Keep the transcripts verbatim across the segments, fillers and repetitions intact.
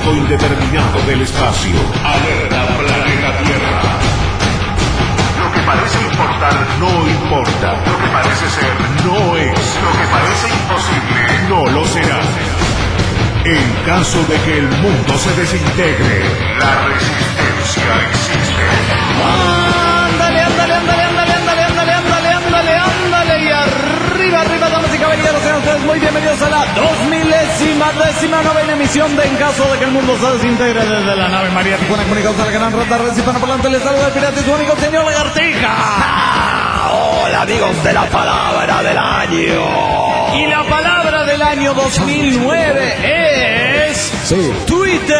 tiempo indeterminado del espacio. Alerta planeta Tierra. Lo que parece importar no importa. Lo que parece ser no es. Lo que parece imposible no lo será. En caso de que el mundo se desintegre, la resistencia existe. Ándale, ándale, ándale, ándale, ándale, ándale, ándale, ándale, ándale. Y arriba, arriba, damas y caballeros, sean ustedes muy bienvenidos a la dos milésima, décima novena emisión de En caso de que el mundo se desintegre desde la nave María Tijuana, comunicados a la gran rata Recife Napoleón. Les saluda el pirata y su único señor Lagartija. Ah, hola amigos de la palabra del año. Y la palabra del año dos mil nueve es sí. Twitter.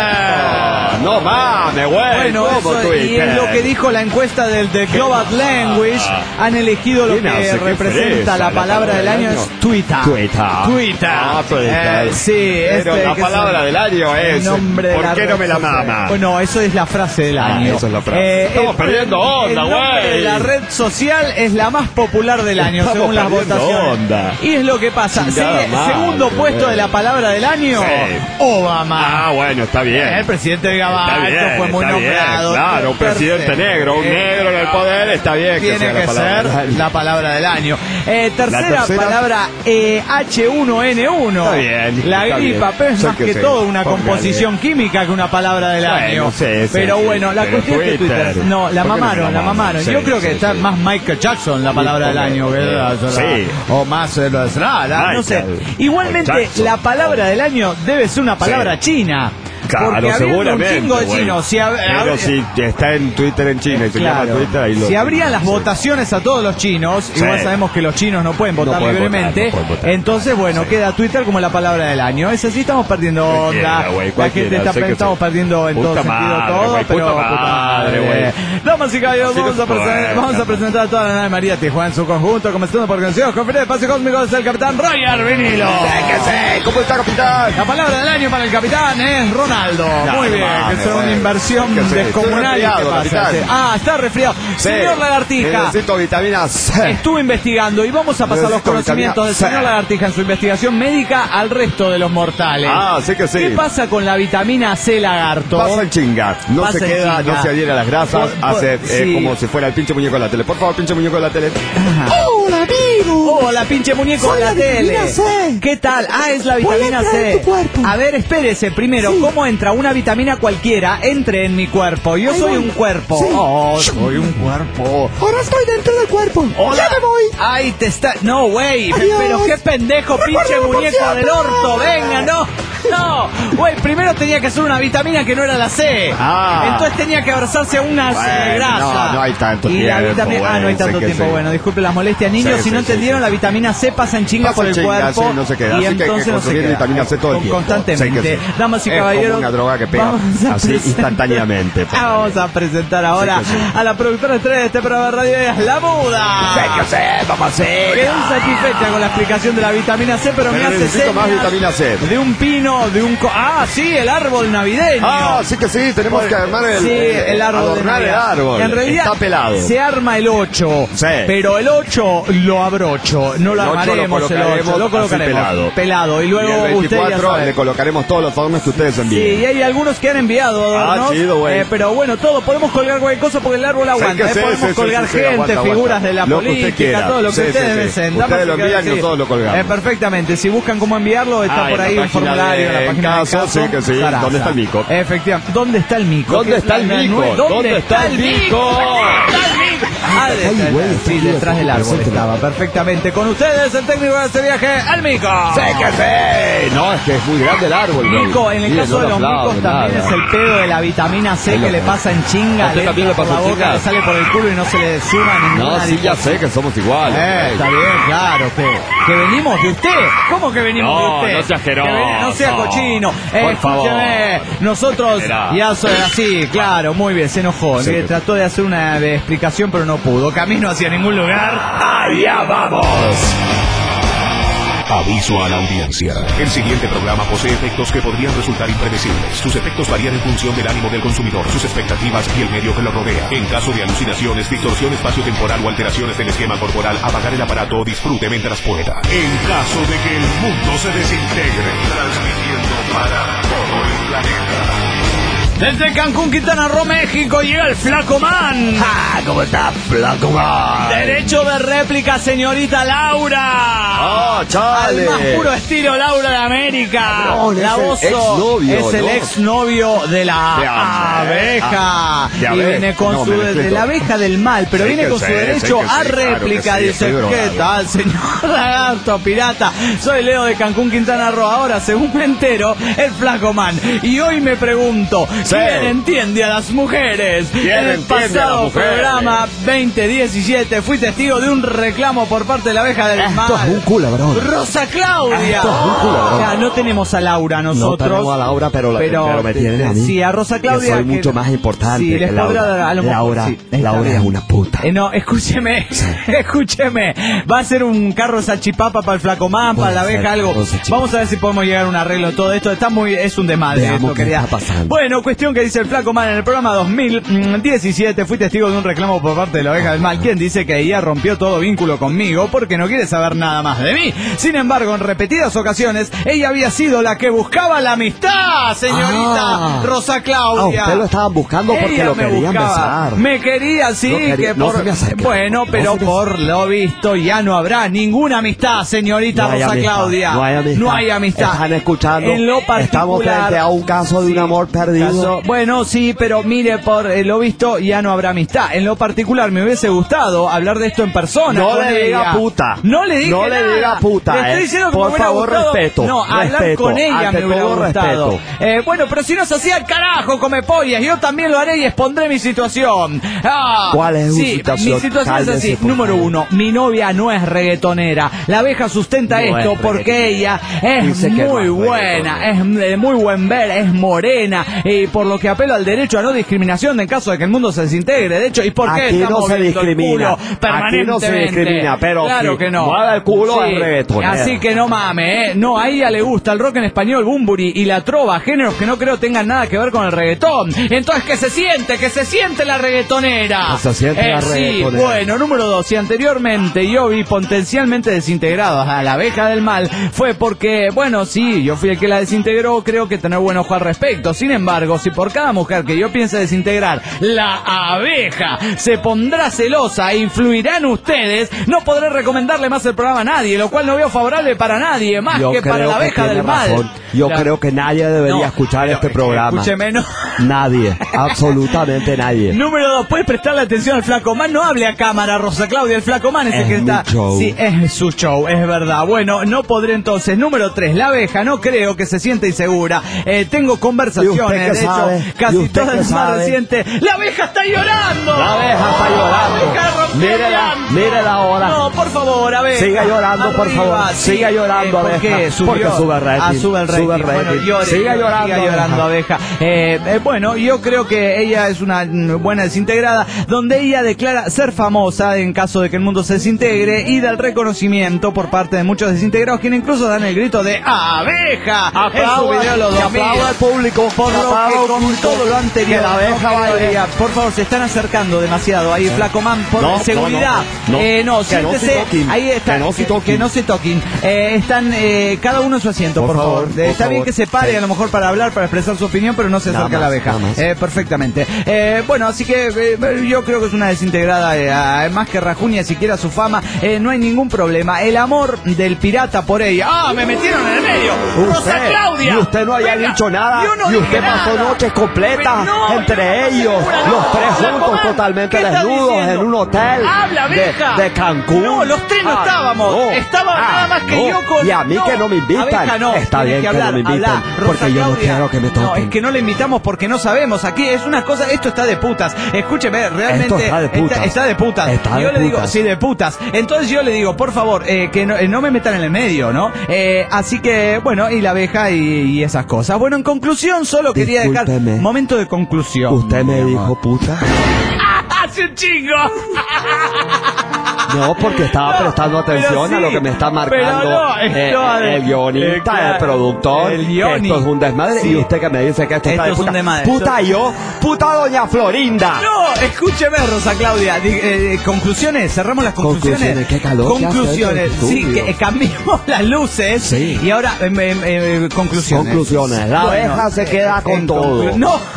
Oh, no mames, güey. Bueno, ¿cómo eso, Twitter? y es lo que dijo la encuesta del The Global Language. Han elegido lo que hace? representa la palabra del año es Twitter. Twitter. Twitter. Ah, Twitter. Eh, sí, pero este, la que palabra del año es. nombre ¿Por qué no me la social. mama? Bueno, eso es la frase del Ah, año. eso es la frase. Eh, Estamos el, perdiendo onda, el nombre güey. de la red social es la más popular del año, Estamos según las perdiendo votaciones. onda. Y es lo que pasa. Chingada Sí, madre, segundo güey. puesto de la palabra del año, Sí. Obama. Ah, bueno, está bien. El presidente de Está Gabacho bien, fue muy está bien, nombrado. claro, un presidente Tercero. negro, un negro en el poder, está bien que Tiene sea que la palabra del ser año. la palabra del año. Eh, tercera, La tercera. palabra eh, H uno N uno. Está bien, La está gripa, bien. pero es Sé más que que sí. todo una Póngale. composición química que una palabra del Bueno, año. sí, sí, pero sí, bueno, la pero cuestión es que Twitter. Twitter. No, la ¿Por qué no mamaron, la la mamaron? mamaron. Sí, Yo creo que sí, está sí. más Michael Jackson la palabra del porque- año. ¿Verdad? Sí. O más eh, lo es nada, no sé. Michael Igualmente, Jackson. la palabra del año debe ser una palabra Sí. china. Claro, porque habiendo seguramente, un chingo de güey. chinos. Si hab- Pero hab- si está en Twitter en China y se llama Claro. Twitter, ahí lo Si abrían las sí. votaciones a todos los chinos, Sí. igual sabemos que los chinos no pueden votar No pueden libremente, votar, no pueden votar. entonces bueno, Sí. queda Twitter como la palabra del año. Es así, estamos perdiendo Cualquiera, onda, güey, la cualquiera, gente está sé que estamos sí. perdiendo en Puta todo sentido madre, todo, güey, pero puta madre, güey. Damas y caballeros, Así vamos no a, presentar, puede, vamos a no. presentar a toda la nave María Tijuana en su conjunto, comenzando por canciones, conferencia de espacio cósmico desde el capitán Roger Vinilo. ¿Qué sé? ¿Cómo está, capitán? La palabra del año para el capitán es Ronaldo. No, Muy no bien, mames, que es una güey. inversión ¿Qué sé? descomunal. Estoy ¿Qué resfriado, pasa? capitán. Sí. Ah, está resfriado. Señor Sí. Lagartija, Necesito vitaminas. estuve investigando y vamos a pasar los Necesito conocimientos del vitamina señor C. Lagartija en su investigación médica al resto de los mortales. Ah, sí que sí. ¿Qué pasa con la vitamina C, lagarto? Pasa el chinga. No Pasa se el queda, chinga. no se adhiere a las grasas. Por- por- hace eh, sí. como si fuera el pinche muñeco de la tele. Por favor, pinche muñeco de la tele. Hola, amigo. Hola, pinche muñeco de la, tele. C. ¿Qué tal? Ah, es la Voy a vitamina entrar C. en tu cuerpo. A ver, espérese. Primero, Sí. ¿cómo entra una vitamina cualquiera? Entre en mi cuerpo. Yo Ahí soy voy. un cuerpo. Sí. Oh, soy un cuerpo. Ahora estoy dentro del cuerpo. Hola. Ya me voy. Ay, te está... No, güey. Adiós. Pero qué pendejo, pinche Recuérdame por muñeco siempre. del orto. Venga, no. No. Güey, primero tenía que ser una vitamina que no era la C. Ah. Entonces tenía que abrazarse a una Bueno, eh, grasa. no, no hay tanto y la tiempo, vitamina... Ah, no hay güey, tanto sé que tiempo. sí. Bueno, disculpe las molestias, niños. Sí, si no sí, sí, entendieron, sí. la vitamina C pasa en chinga Pasa por el chinga, cuerpo. sí, no se queda. Y Así que hay que entonces no se consumir queda. vitamina C todo el Con- tiempo. Constantemente. Sé que sí. Damas y Es como caballeros. una droga que pega vamos a así presentar- instantáneamente. Ah, Vamos a presentar ahora Sí que sí. a la productora estrella de este programa de radio, es La Muda. Sé que sé, vamos a hacer. Quedó insatisfecha con la explicación de la vitamina C, pero me Pero hace necesito más señas vitamina C. de un pino, de un... co- Ah, sí, el árbol navideño. Ah, sí que sí, tenemos que armar el, Sí, el árbol de adornar el Navidad. árbol. En realidad Está pelado. se arma el ocho, Sí. pero el ocho lo abrocho, no lo El ocho lo armaremos el colocaremos ocho, lo así colocaremos pelado. pelado y Y luego el usted ya veinticuatro sabe. le colocaremos todos los adornos que ustedes Sí, envíen. y hay algunos que han enviado Ah, adornos, chido, güey. eh, pero bueno, todo, podemos colgar cualquier cosa porque el árbol aguanta, que eh, sí, podemos sí, sí, colgar sí, sí, gente, aguanta, figuras aguanta. de la Lo que usted política, quiera. todo lo que Sí, sí, ustedes sí. deseen. Ustedes Damas y lo envían y caballeros, nosotros lo colgamos. Eh, perfectamente, si buscan cómo enviarlo, está Ah, por en ahí la un página formulario en de la página de Caso, sí que sí. Sarasa. ¿Dónde está el mico? Efectivamente, ¿dónde está el mico? ¿Dónde Que es está el la- la mico? nue- ¿Dónde está el mico? ¿Dónde está el mico? Ah, de- Ay, güey, está sí, aquí, detrás del está árbol presente. estaba perfectamente. Con ustedes, el técnico de este viaje, el mico. Sé que sé. No, es que es muy grande el árbol. güey. Mico, en el Mire, caso no de lo los aplaudo, micos también nada. es el pedo de la vitamina C Es que lo le que- pasa en chinga, ¿A usted le también le entra por pasa la en boca, chinga? le sale por el culo y no se le suma ninguna. No, sí, ya sé que somos iguales. Eh, güey. está bien, claro, que, que venimos de usted. ¿Cómo que venimos No, de usted? no sea asqueroso. Que ven- no sea cochino. Eh, Por favor. escúcheme, nosotros Era. ya soy así, claro, muy bien, se enojó. Sí, Le que- trató de hacer una de explicación, pero no pudo. Camino hacia ningún lugar. ¡Allá vamos! Aviso a la audiencia. El siguiente programa posee efectos que podrían resultar impredecibles. Sus efectos varían en función del ánimo del consumidor, sus expectativas y el medio que lo rodea. En caso de alucinaciones, distorsión espaciotemporal o alteraciones del esquema corporal, apagar el aparato o disfrute mientras pueda. En caso de que el mundo se desintegre, transmitiendo para todo el planeta. Desde Cancún, Quintana Roo, México, llega el Flaco Man. ¡Ah! ¿Cómo está, Flaco Man? Derecho de réplica, señorita Laura. ¡Oh, chale! Al más puro estilo Laura de América. No, la es el exnovio, es el ¿no? exnovio de la De abeja. de y abeja. viene con No, su... me de explico. la abeja del mal, pero Sí viene que con su sí, derecho sí que a sí, réplica. claro que sí, Dice, estoy ¿qué drogado. tal, señor lagarto pirata? Soy Leo de Cancún, Quintana Roo. Ahora, según me entero, el Flaco Man. Y hoy me pregunto, Sí. ¿quién entiende a las mujeres? ¿Quién En el entiende a las pasado mujeres? programa veinte diecisiete fui testigo de un reclamo por parte de la abeja del mal. Esto es un culebrón. Rosa Claudia. Esto es un culebrón. O sea, no tenemos a Laura nosotros. No tenemos a Laura, pero, la- pero me tienen a mí. Sí, a Rosa Claudia. Que soy que- mucho más importante sí, que les Laura. podrá dar a lo mejor, Laura, sí, está Laura bien. es una puta. Eh, no, escúcheme, escúcheme. Va a ser un carro salchipapa para el Flacomán, para Puede la ser abeja, algo. carro salchipapa. Vamos a ver si podemos llegar a un arreglo de todo esto. Está muy, es un desmadre Veamos esto, qué querida. está pasando. Bueno, cuestión que dice el Flacomán en el programa dos mil diecisiete. Fui testigo de un reclamo por parte de la abeja del mal, quien dice que ella rompió todo vínculo conmigo porque no quiere saber nada más de mí. Sin embargo, en repetidas ocasiones, ella había sido la que buscaba la amistad, señorita Ah. Rosa Claudia. Ah, usted lo estaban buscando porque Ella lo me querían buscaba. besar. Me quería, sí, Lo quería- que no por... se me acerque. Bueno, No pero se me por lo visto ya no habrá ninguna amistad, señorita No hay Rosa amistad, Claudia. No hay amistad. No hay amistad. Están escuchando. En lo particular, Estamos frente a un caso de sí, un amor perdido. caso- bueno, sí, pero mire, por eh, lo visto ya no habrá amistad. En lo particular me hubiese gustado hablar de esto en persona. No con le diga ella. puta. No le dije No le nada. diga puta, Le estoy eh. diciendo que Por me hubiera favor, gustado- respeto, No, hablar respeto, con ella ante me hubiera todo, gustado. respeto. Eh, bueno, pero si no se hacía el carajo, come pollas, yo también lo haré y expondré mi situación. Ah, ¿Cuál es su sí, situación? Mi situación es Cálmese, así. por Número favor. uno, mi novia no es reggaetonera. La abeja sustenta No esto es porque reggaetonera. ella es Dice que no muy es buena, es de muy buen ver, es morena, y por lo que apelo al derecho a no discriminación en caso de que el mundo se desintegre. De hecho, ¿y por qué Aquí no estamos se viendo el discrimina. culo Aquí permanentemente? no se discrimina, pero claro si que no. mueve el culo es reggaetonera. Así que no mames, ¿eh? No, a ella le gusta el rock en español, Bumburi y la trova, géneros que no creo tengan nada que ver con el reggaetón. Entonces, que se siente, que se siente la reggaetonera. Que se siente la Sí, reggaetonera. bueno, número dos, si anteriormente yo vi potencialmente desintegrados a la abeja del mal, fue porque, bueno, sí, yo fui el que la desintegró, creo que tener buen ojo al respecto. Sin embargo, si por cada mujer que yo piense desintegrar, la abeja se pondrá celosa e influirá en ustedes, no podré recomendarle más el programa a nadie, lo cual no veo favorable para nadie, más Yo que para creo la que abeja tiene del mal. razón. Yo La- creo que nadie debería No, escuchar pero, este eh, programa. Escúcheme, no. Nadie, absolutamente nadie. Número dos, puedes prestarle atención al Flacomán, no hable a cámara, Rosa Claudia, el Flacomán es, el Es que mi está... show. Sí, es su show, es verdad. Bueno, no podré entonces. Número tres, la abeja, no creo que se sienta insegura. Eh, tengo ¿Y usted conversaciones, qué de sabe? hecho, ¿Y casi usted todas qué las más sabe? recientes. ¡La abeja está llorando! La abeja está llorando. La abeja rompió Mírela, llanto. mírela ahora. No, por favor, abeja. Siga llorando, por Arriba, favor. sí. Siga llorando, Eh, ¿por abeja. qué? Subió. Porque sube rating. Ah, sube el rating. Sube el Bueno, rating. llore, Siga llore, llorando, siga abeja. llorando, abeja. Eh, eh, bueno, yo creo que ella es una mm, buena desintegrada, donde ella declara ser famosa en caso de que el mundo se desintegre y da el reconocimiento por parte de muchos desintegrados, quienes incluso dan el grito de ¡abeja! En su video los que dos mil. aplauda al público. Por que lo aplauda que al con público, todo lo anterior, que la abeja no baile. quedaría. Por favor, se están acercando demasiado ahí, Flacomán, por No, no, seguridad. no, no. Eh, no, Que no se siéntese. toquen. Ahí está. Que no se toquen. Que no se toquen. Eh, están eh, cada uno en su asiento, por, Por favor. favor, Eh, por está bien favor. que se pare Sí. a lo mejor para hablar, para expresar su opinión, pero no se Nada acerca a la más, abeja. nada más. Eh, perfectamente. Eh, bueno, así que eh, yo creo que es una desintegrada, eh, además que rajuña siquiera su fama, eh, no hay ningún problema. El amor del pirata por ella. ¡Ah, me metieron en el medio! ¡Rosa Usted, Claudia! y usted no había Venga, dicho nada, yo no y usted dije pasó nada. noches completas No, entre yo no ellos, segura, los no. tres Flacomán, juntos totalmente ¿qué estás desnudos diciendo? en un hotel ¡Habla, de, abeja! de Cancún. No, los tres no Ah, estábamos. no. Estaba Ah, nada más que no. yo con... Y a mí que no me invitan. Abeja, no. Está Tienes bien que no me invitan, hablar. porque Rosa yo no Claudia, quiero que me No, toquen. es que no le invitamos porque no sabemos. Aquí es una cosa, esto está de putas. Escúcheme, realmente Esto está de putas. Está, está de putas. Está yo de le digo, putas. sí, de putas. Entonces yo le digo, por favor, eh, que no, eh, no me metan en el medio, ¿no? Eh, así que, bueno, y la abeja y, y esas cosas. Bueno, en conclusión, solo quería dejar... Discúlpeme. Momento de conclusión. Usted me mi dijo amor. puta. ¡Hace un chingo! No, porque estaba No, prestando pero atención a sí, lo que me está pero marcando no, eh, esto ha de- el guionista, eh, claro, el productor. el que guioni. esto es un desmadre. Sí. Y usted que me dice que esto, Esto está de es un puta. desmadre. Puta yo, puta doña Florinda. No, escúcheme, Rosa Claudia. Di- eh, conclusiones, cerramos las conclusiones. Conclusiones, qué calor que hace Conclusiones, dentro del sí, estudio. que eh, cambiamos las luces. Sí. Y ahora, eh, eh, eh, conclusiones. Conclusiones. La abeja se queda con en todo. conclu- No.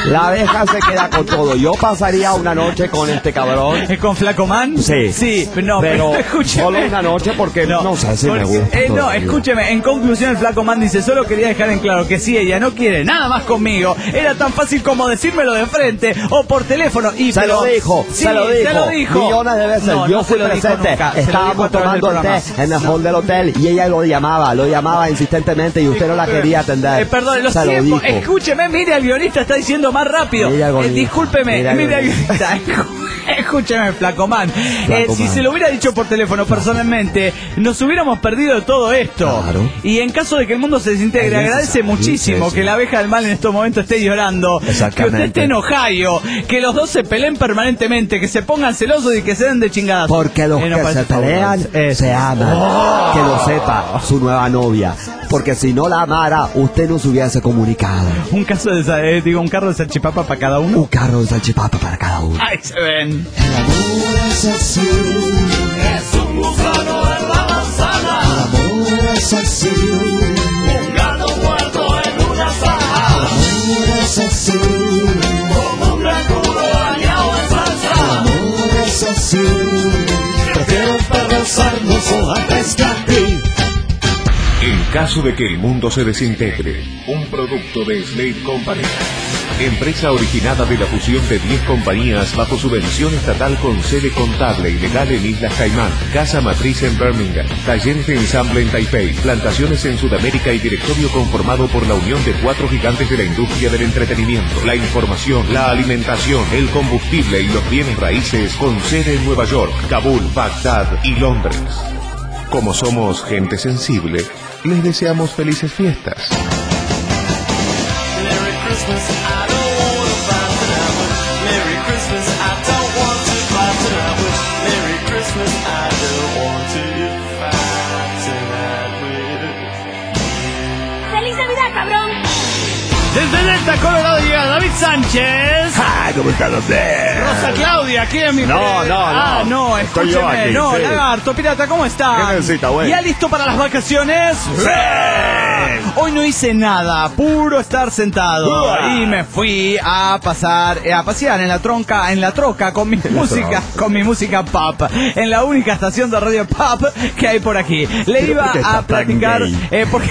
La abeja se queda con todo. Yo pasaría una noche con este cabrón. ¿Es con Flacoman? Sí. Sí, no, pero, pero escúcheme. Solo una noche porque no, no sé si porque, me gusta. Eh, no, escúcheme, en conclusión el Flacoman dice, solo quería dejar en claro que si ella no quiere nada más conmigo, era tan fácil como decírmelo de frente o por teléfono. Y se pero, lo dijo, sí, se lo dijo, se lo dijo. millones de veces. No, Yo no fui se lo dijo presente, nunca. estábamos tomando el té en el hall del hotel y ella lo llamaba, lo llamaba insistentemente y usted no la quería atender. Eh, perdón, los se tiempos, lo dijo. Escúcheme, mire, el guionista está diciendo más rápido. Eh, discúlpeme, mire, mire al guionista. Escúcheme, Flacoman. Eh, si se lo hubiera dicho por teléfono personalmente, nos hubiéramos perdido de todo esto. Claro. Y en caso de que el mundo se desintegre, agradece muchísimo que la abeja del mal en estos momentos esté llorando, que usted esté en Ohio, que los dos se peleen permanentemente, que se pongan celosos y que se den de chingadas. Porque los eh, no que se pelean eh, se aman. Oh. Que lo sepa su nueva novia. Porque si no la amara, usted no se hubiese comunicado. Un caso de, eh, digo, un carro de salchipapa para cada uno. Un carro de salchipapa para cada uno. Ahí se ven. El amor es así, Es un gusano en la manzana. el amor es así, Un gato muerto en una saja. el amor es así, Como un recuro bañado en el salsa. amor es así. Prefiero perder sarnoso antes que a ti. En caso de que el mundo se desintegre, un producto de Slade Company. Empresa originada de la fusión de diez compañías bajo subvención estatal con sede contable y legal en Islas Caimán, casa matriz en Birmingham, talleres de ensamble en Taipei, plantaciones en Sudamérica y directorio conformado por la unión de cuatro gigantes de la industria del entretenimiento, la información, la alimentación, el combustible y los bienes raíces con sede en Nueva York, Kabul, Bagdad y Londres. Como somos gente sensible, les deseamos felices fiestas. Merry Christmas, I don't wanna fight tonight with. Merry Christmas, I don't want to fight tonight with. Merry Christmas, I don't want to fight tonight with. ¡Feliz Navidad, cabrón! Desde Delta, Colorado llega David Sánchez. Ah, ¿cómo está usted? Rosa Claudia, aquí en mi No, pre- no, no. Ah, no, Estoy yo escúcheme. aquí, no, sí. Lagarto, Pirata, ¿cómo está? ¿Qué necesita, güey? ¿Ya listo para las vacaciones? ¡Sí! Hoy no hice nada, puro estar sentado. Uah. Y me fui a pasar, eh, a pasear en la tronca, en la troca con mi música, con mi música pop. En la única estación de radio pop que hay por aquí. Le ¿Pero iba por qué está a tan platicar, gay? eh, porque...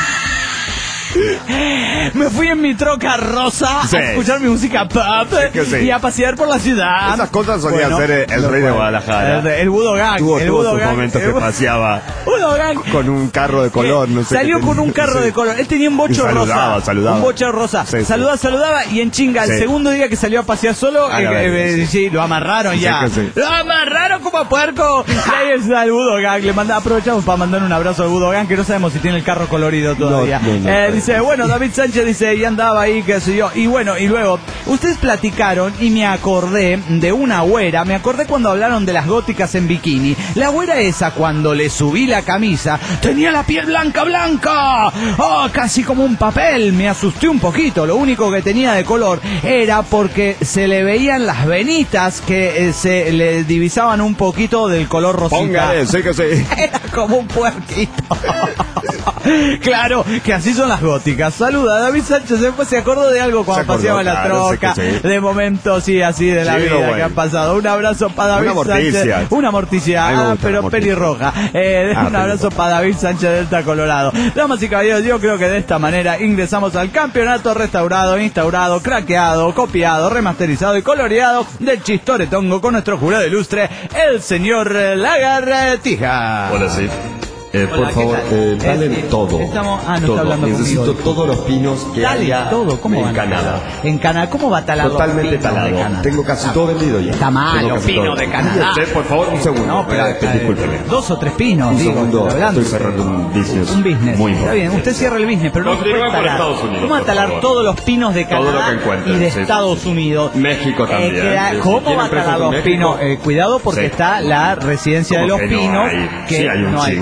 Me fui en mi troca rosa Sí. a escuchar mi música pop que sí. y a pasear por la ciudad. Esas cosas solía Bueno, hacer el lo rey de cual- Guadalajara. El, el Budo Gang. Tuvo, el tuvo Budo sus Gang, momentos el que Bu- paseaba Budo Gang. con un carro de color, no sé. Salió qué con un tenía. carro Sí. de color. Él tenía un bocho Y saludaba, rosa. saludaba. Un bocho rosa. Sí, sí. Saludaba, saludaba y en chinga. El Sí. segundo día que salió a pasear solo, A eh, la eh, verga, eh, sí. sí, lo amarraron Sí, ya. que sí. Lo amarraron como a puerco. Y ahí está el Budo Gang. Le manda, aprovechamos para mandar un abrazo al Budo Gang, que no sabemos si tiene el carro colorido todavía. No, no, no, Eh, no. dice, bueno, David Sánchez dice, y andaba ahí, qué sé yo. Y bueno, y luego, ustedes platicaron y me acordé de una güera. Me acordé cuando hablaron de las góticas en bikini. La güera esa, cuando le subí la camisa, tenía la piel blanca, blanca. Oh, casi como un papel. Me asusté un poquito. Lo único que tenía de color era porque se le veían las venitas que eh, se le divisaban un poquito del color rosita. Póngale, sí que sí. Era como un puerquito. Claro, que así son las góticas. Saluda, David Sánchez. Después se acordó de algo cuando Se acordó, paseaba la claro, troca. sé que sí. De momentos, sí, así de la Sí, vida no, bueno. que ha pasado. Un abrazo para David Una morticia. Sánchez. Una morticia. A mí me Ah, gusta la pero morticia. pelirroja. Eh, Ah, un abrazo pelirroja. para David Sánchez Delta Colorado. Damas y caballeros, yo creo que de esta manera ingresamos al campeonato restaurado, instaurado, craqueado, copiado, remasterizado y coloreado del Chistoretongo con nuestro jurado ilustre, el señor Lagartija. Hola, sí. Eh, Hola, por ¿qué favor, tal? eh, dale Eh, todo. estamos- ah, no todo. está hablando Necesito conmigo. todos los pinos que Dale, haya todo, ¿cómo en van a Canadá. talar? En Canadá, ¿cómo va a talar los Totalmente pinos de talado. Canadá? Tengo casi todo vendido ya. Está malo, Tengo casi pino todo. de Canadá. Usted, por favor, un segundo. No, pero, Eh, eh, discúlpeme. dos o tres pinos, Un digo, segundo, estoy hablando. estoy cerrando un business. Un business. Muy Está importante. bien, usted cierra el business, pero no se Continúa puede por talar. Estados Unidos, ¿Cómo va a por talar favor. todos los pinos de Todo lo Canadá que encuentre, y de sí, Estados sí. Unidos? México también. queda- Si ¿Cómo tiene va a talar empresas en los México, pinos? Eh, cuidado porque sí. está la residencia de ¿Cómo los que no pinos. hay? Que Sí, hay un no hay, chingo de hay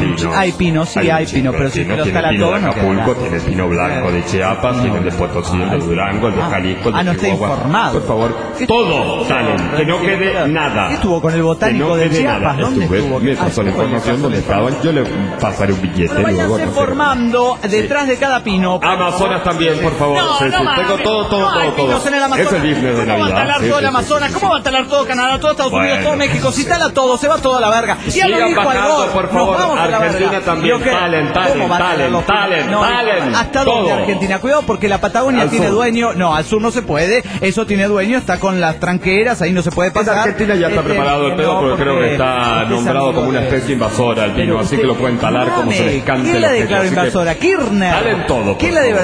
pinos. Hay pino, sí, hay, un pino, chingo pero de si pino. te los Tiene tala el pino todo, de no Acapulco, queda. tiene el pino blanco de Chiapas, tiene el de Potosí, el de Durango, el de Jalisco, el de Ah, no está Chihuahua. informado. Por favor, todo salen, que no quede nada. ¿Qué estuvo con el botánico Que no de quede Chiapas? nada. ¿Dónde Estuve, estuvo? Me Ah, pasó la estuvo, información le donde pasó estaban, yo le pasaré un billete. Bueno, luego, váyanse no sé. formando detrás de cada pino. por Amazonas también, por favor. No, Sí, no sí, mames. tengo todo, todo, No hay todo, todo. pinos en el Amazonas. Es el business de ¿Cómo va a Navidad. talar Sí, todo el sí, sí, Amazonas? sí, ¿Cómo va a talar todo Canadá, todo Estados Unidos, Bueno, todo México? no Si sé. tala todo, se va todo a la verga. Ya lo Sigan dijo bajando, Al Gore. por favor. Nos vamos a la Argentina verga. también. Yo que- Talen, talen, ¿Cómo va a talar talen, los pinos? talen, No, talen, ¿hasta dónde todo. Argentina? Cuidado porque la Patagonia Al tiene sur. dueño. No, al sur no se puede. Eso tiene dueño, está con las tranqueras, ahí no se puede En pasar. Argentina ya está Este, preparado el pedo no, porque creo que está porque es nombrado amigo como una de- especie invasora el Pero pino, así usted- que lo pueden talar como se les cante. ¿Quién la los declaró pechos, así que invasora? Kirchner. Talen todo, por ¿Quién la favor.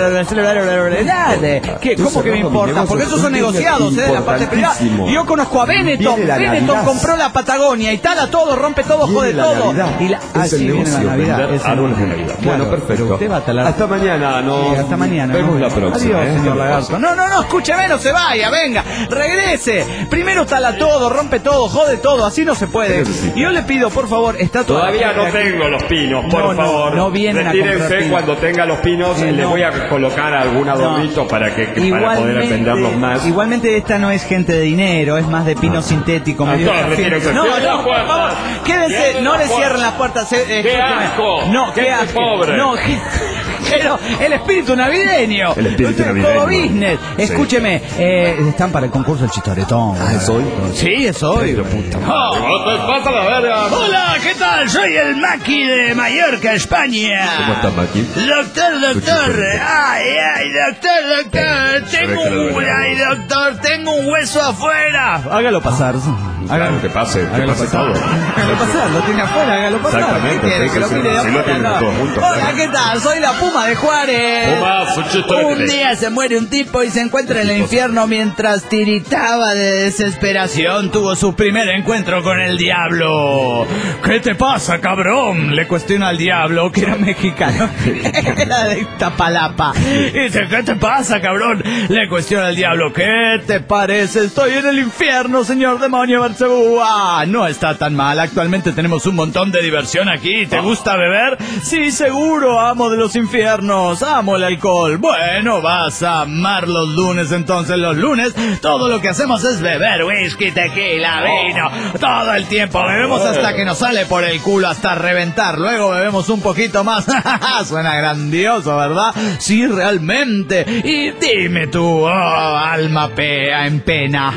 declaró? ¿Qué? ¿Cómo que me importa? Porque esos son negociados, ¿eh? La parte privada. Importantísimo. Yo conozco a Benetton. Viene la Benetton Navidad. compró la Patagonia y tala todo, rompe todo, Viene jode la todo. Navidad. Y la... Es el viene negocio, la Navidad. vender es el- árboles de Navidad. Claro, Bueno, perfecto. pero usted va a talar. Hasta mañana, no. Sí, hasta mañana. Vemos ¿no? la próxima. Adiós, ¿eh? señor Lagarto. No, no, no, escúcheme, no se vaya, venga, regrese. Primero tala todo, rompe todo, jode todo, así no se puede. Eso sí. Y yo le pido, por favor, está toda la Todavía no gente aquí. tengo los pinos, por No, no, favor. no vienen a comprar Retírense pinos. cuando tenga los pinos, Eh, le no. voy a colocar algún adornito para que que- para poder venderlos más. Igualmente esta no es gente de dinero, es más de pino sintético. Ah, medio no, café. retírense. No, Cierren no, las por puertas. favor, quédense, Cierren no las le cierren puertas. las puertas. eh, eh, ¡Qué escúcheme. asco! No, qué Gente asco. pobre. No, pero el espíritu navideño. El espíritu Usted es navideño. todo business. Sí. Escúcheme, eh, están para el concurso del chistoretón. Ah, ¿es hoy? Sí, es hoy. ¡No te pasa la verga! Hola, ¿qué tal? Soy el Maki de Mallorca, España. ¿Cómo estás, Maki? Doctor, doctor. Escúchame. Ay, ay, doctor, doctor. Se ve Tengo que le un, duele algo. ay, doctor, tengo un hueso afuera. Hágalo pasar. Claro, que pase, que Hágalo pase pasar. todo. Hágalo pasar, lo tiene afuera, hágalo pasar. Exactamente, ¿Qué quiere? sí, Que lo sí, mire de sí, lo afuera, tienen no. todos juntos, Hola, claro. ¿qué tal? Soy la Puma de Juárez. Puma, su chiste Un de- día se muere un tipo y se encuentra en el infierno mientras tiritaba de desesperación. Tuvo su primer encuentro con el diablo. ¿Qué te pasa, cabrón? Le cuestiona al diablo, que era mexicano. Era de Tapalapa. Y dice, ¿qué te pasa, cabrón? Le cuestiona al diablo, ¿qué te parece? Estoy en el infierno, señor demonio Berzebú. Ah, no está tan mal. Actualmente tenemos un montón de diversión aquí. ¿Te gusta beber? Sí, seguro. Amo de los infiernos. Amo el alcohol. Bueno, vas a amar los lunes. Entonces, los lunes, todo lo que hacemos es beber whisky, tequila, vino. Todo el tiempo. Bebemos hasta que nos sale por el culo, hasta reventar. Luego bebemos un poquito más. Suena grandioso, ¿verdad? Sí, realmente. Y dime tú, oh, alma pea en pena.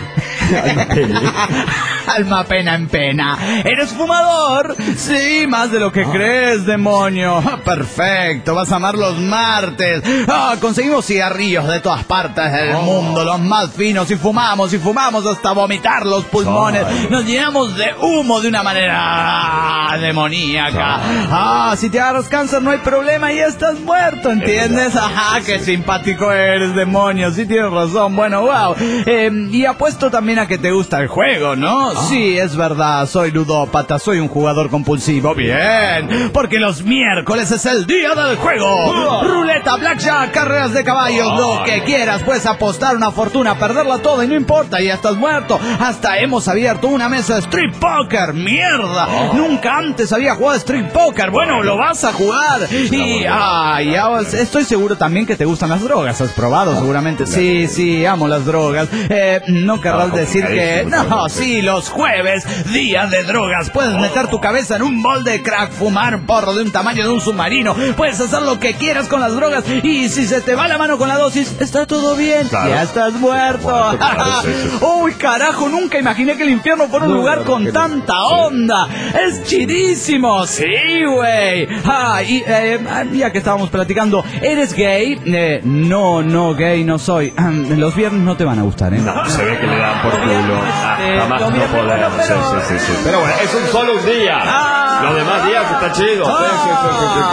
Alma pena en pena. ¿Eres fumador? Sí, más de lo que crees, demonio. Ah, perfecto, vas a amar los martes. Ah, conseguimos cigarrillos de todas partes del mundo, los más finos, y fumamos y fumamos hasta vomitar los pulmones. Nos llenamos de humo de una manera demoníaca. Ah, si te agarras cáncer no hay problema, y estás muerto, ¿entiendes? Ajá, qué simpático eres, demonio. Sí tienes razón. Bueno, wow. Eh, y apuesto también a que te gusta el juego, ¿no? Sí, es verdad, soy ludópata, soy un jugador compulsivo. Bien, porque los miércoles es el día del juego. Ruleta, blackjack, carreras de caballos, lo que quieras. Puedes apostar una fortuna, perderla toda y no importa, ya estás muerto. Hasta hemos abierto una mesa de street poker. ¡Mierda! Nunca antes había jugado street poker. Bueno, lo vas a jugar. Y, ay, ya estoy seguro también que te gustan las drogas. ¿Has probado seguramente? Sí, sí, amo las drogas. Eh, no querrás decir que... No, sí, los jueves, día de drogas. Puedes meter tu cabeza en un bol de crack, fumar porro de un tamaño de un submarino. Puedes hacer lo que quieras con las drogas. Y si se te va la mano con la dosis, está todo bien. Claro. Ya estás muerto. Muerto, claro, sí, sí. Uy, carajo, nunca imaginé que el infierno fuera un No, lugar la con verdad que no. tanta onda. Es chidísimo. Sí, güey. Ah, y eh, ya que estábamos platicando, ¿eres gay? Eh, no, no, gay no soy. Los viernes no te van a gustar, ¿eh? No, se ve que le dan por Los viernes, culo. eh, Hasta más los no viernes, poder. pero- Sí, sí, sí, sí. Pero bueno, es un solo un día. Ah. Los demás días está chido. Sí, sí, sí, sí, sí. Hola,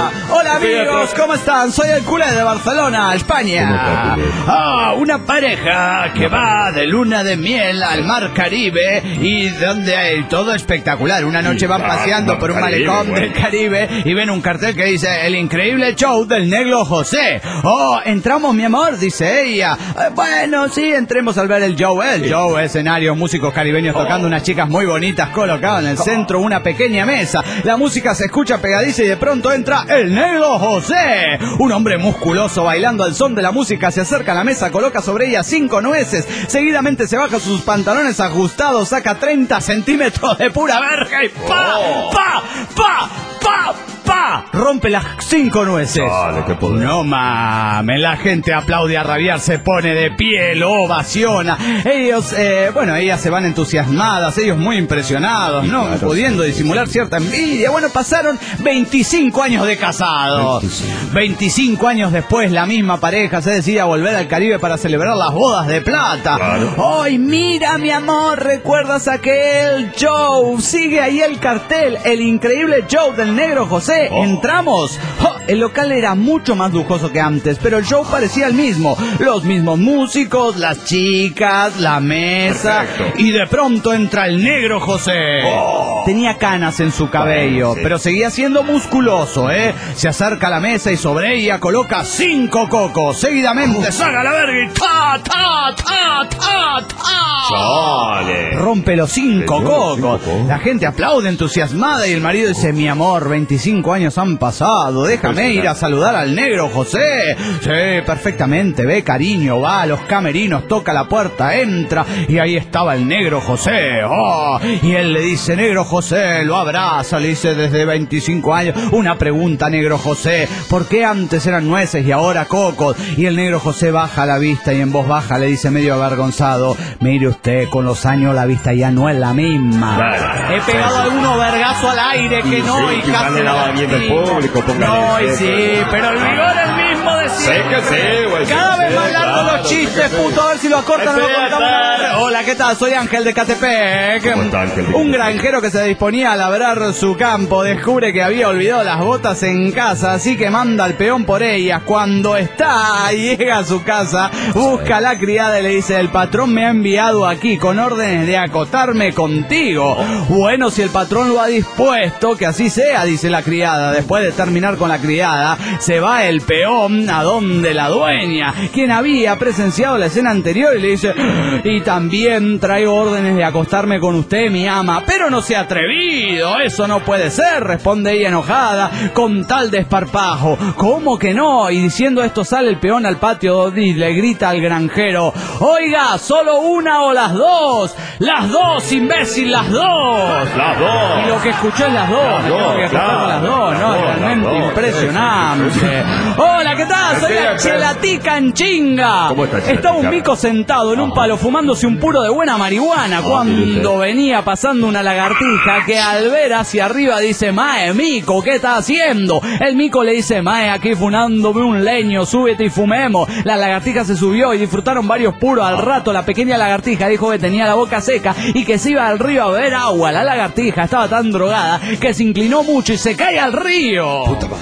Hola amigos, ¿cómo están? Soy el culé de Barcelona, España. Ah, una pareja que va de luna de miel al mar Caribe y donde hay todo espectacular. Una noche van paseando por un malecón del Caribe y ven un cartel que dice el increíble show del Negro José. Oh, entramos mi amor, dice ella. Eh, bueno, sí, entremos al ver el show. El show, escenario, músicos caribeños tocando, unas chicas muy bonitas colocadas en el centro, una pequeña mesa. La música se escucha pegadiza y de pronto entra el Negro José, un hombre musculoso bailando al son de la música. Se acerca a la mesa, coloca sobre ella cinco nueces, seguidamente se baja sus pantalones ajustados, saca treinta centímetros de pura verga y pa, pa, pa, pa, pa, rompe las cinco nueces. Dale, qué poder. No mames, la gente aplaude a rabiar, se pone de pie, lo ovaciona. Ellos, eh, bueno, ellas se van entusiasmadas, ellos muy impresionados, ¿no? Claro, Pudiendo sí. disimular cierta envidia. Bueno, pasaron veinticinco años de casados. veinticinco. veinticinco años después, la misma pareja se decide a volver al Caribe para celebrar las bodas de plata. Claro. ¡Ay, mira, mi amor! ¿Recuerdas aquel show? Sigue ahí el cartel, el increíble show del Negro José. Oh. Entramos. Oh, el local era mucho más lujoso que antes, pero el show parecía el mismo. Los mismos músicos, las chicas, la mesa. Perfecto. Y de pronto entra el Negro José. Oh. Tenía canas en su cabello, Bueno, sí. pero seguía siendo musculoso, ¿eh? Se acerca a la mesa y sobre ella coloca cinco cocos. Seguidamente saca la verga y ta, ta, ta, ta, ta. Dale. Rompe los cinco Señor, cocos. cinco cocos. La gente aplaude entusiasmada y el marido dice, mi amor, veinticinco años han pasado, déjame ir a saludar al Negro José. Sí, perfectamente, ve cariño, va a los camerinos, toca la puerta, entra y ahí estaba el Negro José. Oh, y él le dice, Negro José, lo abraza, le dice desde veinticinco años. Una pregunta, Negro José, ¿por qué antes eran nueces y ahora cocos? Y el Negro José baja la vista y en voz baja le dice medio avergonzado, mire usted, con los años la vista ya no es la misma. Claro. He pegado algunos vergazos al aire que Y no, sí, y que casi darle la la bien del lastimo. público, póngale No, y el sí, jefe. pero el vigor es el mismo de Sé siempre. que sí, güey. Cada sí, vez sí, más largos claro, los sí, chistes, sí. puto, a ver si lo acortan o no lo Sí, cortamos. está. Hola, ¿qué tal? Soy Ángel de Catepec. ¿Cómo está, Ángel de Un Catepec? granjero que se disponía a labrar su campo descubre que había olvidado las botas en casa, así que manda al peón por ellas. Cuando está, llega a su casa, busca a la criada y le dice, el patrón me ha enviado aquí con órdenes de acotarme contigo. Bueno, si el patrón lo ha dispuesto, que así sea, dice la criada. Después de terminar con la criada, se va el peón a donde la dueña, quien había presenciado la escena anterior, y le dice, y también traigo órdenes de acostarme con usted, mi ama. Pero no se ha atrevido, eso no puede ser, responde ella enojada, con tal desparpajo. ¿Cómo que no? Y diciendo esto sale el peón al patio y le grita al granjero, oiga, solo una o las dos, las dos, imbécil, las dos. Las dos. Y lo que escuchó es las dos, Las me dos, tengo que acostar claro, con las dos, las ¿no? dos, Realmente las dos. impresionante. Hola, ¿qué tal? Soy la Sí, Chelatica en chinga. ¿Cómo está, Chelatica? Estaba un mico sentado en un palo fumándose un puro de buena marihuana cuando venía pasando una lagartija que al ver hacia arriba dice, mae, mico, ¿qué estás haciendo? El mico le dice, mae, aquí funándome un leño, súbete y fumemos. La lagartija se subió y disfrutaron varios puros. Al rato la pequeña lagartija dijo que tenía la boca seca y que se iba al río a beber agua. La lagartija estaba tan drogada que se inclinó mucho y se cae al río.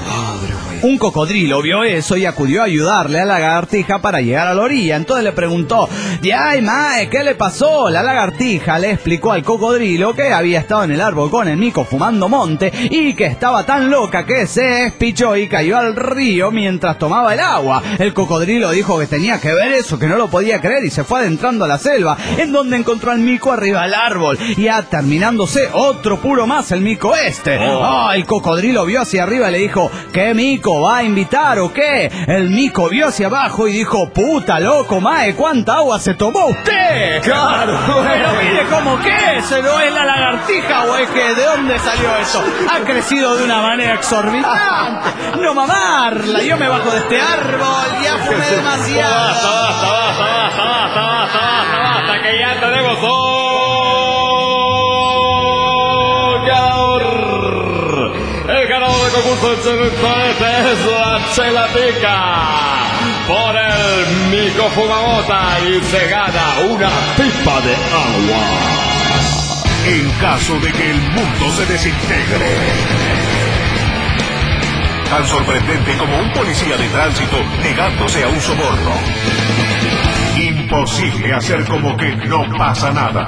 Un cocodrilo vio eso y acudió a ayudarle a la lagartija para llegar a la orilla. Entonces le preguntó, ay, mae, ¿qué le pasó? La lagartija le explicó al cocodrilo que había estado en el árbol con el mico fumando monte y que estaba tan loca que se espichó y cayó al río mientras tomaba el agua. El cocodrilo dijo que tenía que ver eso, que no lo podía creer, y se fue adentrando a la selva, en donde encontró al mico arriba del árbol. Y ya terminándose otro puro más el mico este. Ah, el cocodrilo vio hacia arriba y le dijo, ¿qué mico? ¿Va a invitar o qué? El mico vio hacia abajo y dijo, puta loco, mae, ¿cuánta agua se tomó usted? Claro, pero mire cómo que, ¿se no es la lagartija o es que de dónde salió eso? Ha crecido de una manera exorbitante. No mamarla, yo me bajo de este árbol, ya fumé demasiado. Basta, basta, basta, basta, basta, basta, basta, basta, que ya tenemos un ganador. El ganador del concurso de Chelatica es la Chelatica por el mico fumamota y se gana una pipa de agua. En caso de que el mundo se desintegre, tan sorprendente como un policía de tránsito negándose a un soborno. Imposible hacer como que no pasa nada.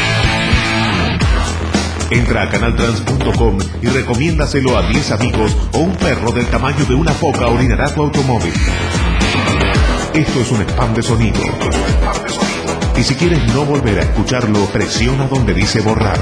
Entra a canal trans punto com y recomiéndaselo a diez amigos o un perro del tamaño de una foca orinará tu automóvil. Esto es un spam de sonido. Y si quieres no volver a escucharlo, presiona donde dice borrar.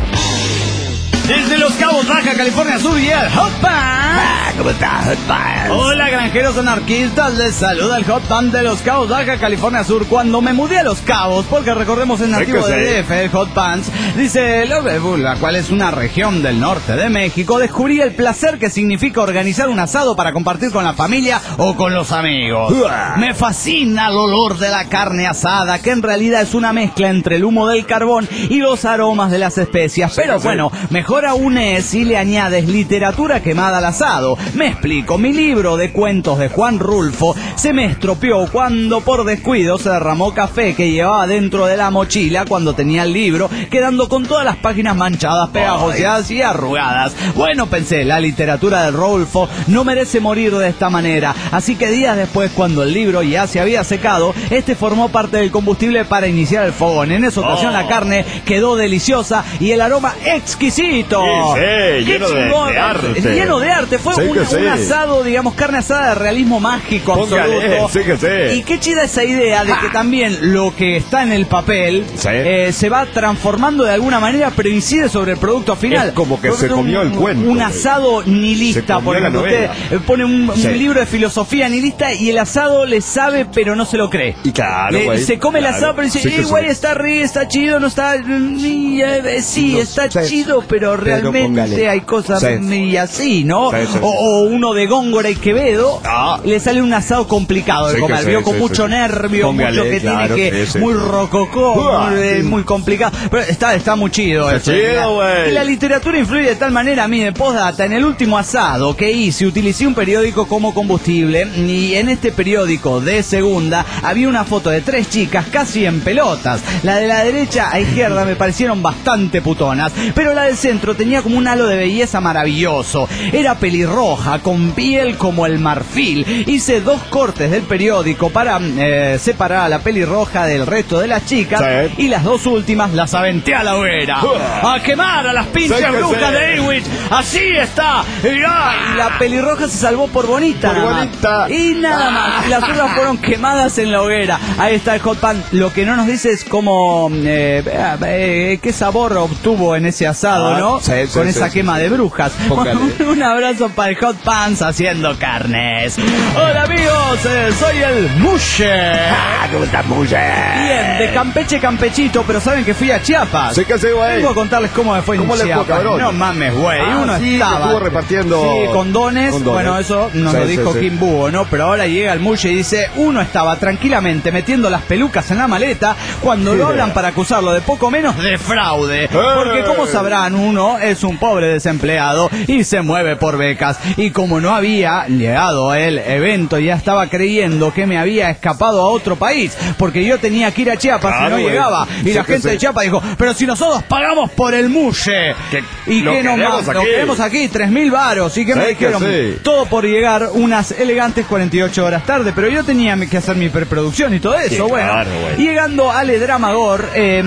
Desde Los Cabos, Baja California Sur y el Hot Pan. ¿Cómo estás, Hot Pan? Hola, granjeros anarquistas. Les saluda el Hot Pan de Los Cabos, Baja California Sur. Cuando me mudé a Los Cabos, porque recordemos es nativo de D F, el Hot Pants, dice, la cual es una región del norte de México, descubrí el placer que significa organizar un asado para compartir con la familia o con los amigos. Me fascina el olor de la carne asada, que en realidad es una mezcla entre el humo del carbón y los aromas de las especias. Pero bueno, mejor aún es si le añades literatura quemada al asado. Me explico, mi libro de cuentos de Juan Rulfo se me estropeó cuando por descuido se derramó café que llevaba dentro de la mochila cuando tenía el libro, quedando con todas las páginas manchadas, pegajoseadas y arrugadas. Bueno, pensé, la literatura de Rulfo no merece morir de esta manera, así que días después, cuando el libro ya se había secado, este formó parte del combustible para iniciar el fogón. En esa ocasión la carne quedó deliciosa y el aroma exquisito. Sí, sí, lleno de, chingón, de arte. Lleno de arte. Fue Sí un, que sí. un asado, digamos, carne asada de realismo mágico Póngale, absoluto. sí que sí. Y qué chida esa idea de que también lo que está en el papel Sí. eh, se va transformando de alguna manera, pero incide sobre el producto final. Es como que Por se ejemplo, comió un- el cuento. Un asado Se nihilista, comió por la ejemplo. Usted novela. eh, pone un, un Sí. libro de filosofía nihilista y el asado le sabe, pero no se lo cree. Y claro, Le- güey, se come claro. el asado, pero dice, Sí que eh, güey, sí. está rico, está chido, no está... mm, eh, sí, No está sé, chido, pero realmente póngale. hay cosas Sí. y así, ¿no? Sí, sí, sí. O, o uno de Góngora y Quevedo, Ah. le sale un asado complicado de Sí que comer, sí, vio con sí, mucho sí. nervio, Póngale, mucho que claro, tiene que, sí, sí. muy rococó, Uah, muy, eh, sí. muy complicado, pero está, está muy chido Está eso. chido, güey. Y la literatura influye de tal manera, mire, postdata, en el último asado que hice, utilicé un periódico como combustible, y en este periódico de segunda había una foto de tres chicas casi en pelotas. La de la derecha a izquierda me parecieron bastante putonas, pero la del centro tenía como un halo de belleza maravilloso. Era pelirroja, con piel como el marfil. Hice dos cortes del periódico para eh, separar a la pelirroja del resto de las chicas, Sí. y las dos últimas las aventé a la hoguera. Uah. ¡A quemar a las pinches Sí que brujas sí. de Ewich! ¡Así está! Y, ah, y la pelirroja se salvó por bonita. Por nada más. bonita. Y nada más. Las otras fueron quemadas en la hoguera. Ahí está el Hot Pan. Lo que no nos dice es cómo... Eh, eh, qué sabor obtuvo en ese asado, Ah, ¿no? sí, sí, Con sí, esa sí, quema sí. de brujas. Póngale. Un abrazo para el Hot Pants haciendo carnes. Hola amigos, eh, soy el Mushe. Ah, ¿cómo estás, mujer? Bien, de Campeche, Campechito, pero saben que fui a Chiapas. Sí que sí, güey. Vengo a contarles cómo me fue en ¿Cómo le fue, Chiapas. cabrón? No mames, güey. Ah, Uno sí, que estaba... estuvo repartiendo Sí, condones. condones. Bueno, eso nos Sí, lo sí, dijo sí. Kim Búho, ¿no? Pero ahora llega el Muche y dice, uno estaba tranquilamente metiendo las pelucas en la maleta cuando lo hablan para acusarlo de poco menos de fraude. Porque como sabrán, uno es un pobre desempleado y se mueve por becas. Y como no había llegado el evento, ya estaba creyendo que me había escapado a otro país, porque yo tenía que ir a Chiapas Claro, y no güey. llegaba. Y Sí la que gente sí. de Chiapas dijo, pero si nosotros pagamos por el Muche. Que ¿Y lo qué queremos nomás? Lo aquí. queremos aquí, tres mil varos. ¿Y qué me Sí que dijeron? sí. Todo por llegar unas elegantes cuarenta y ocho horas tarde, pero yo tenía que hacer mi preproducción y todo eso. Sí, bueno, claro, güey. llegando al Edramagor, eh,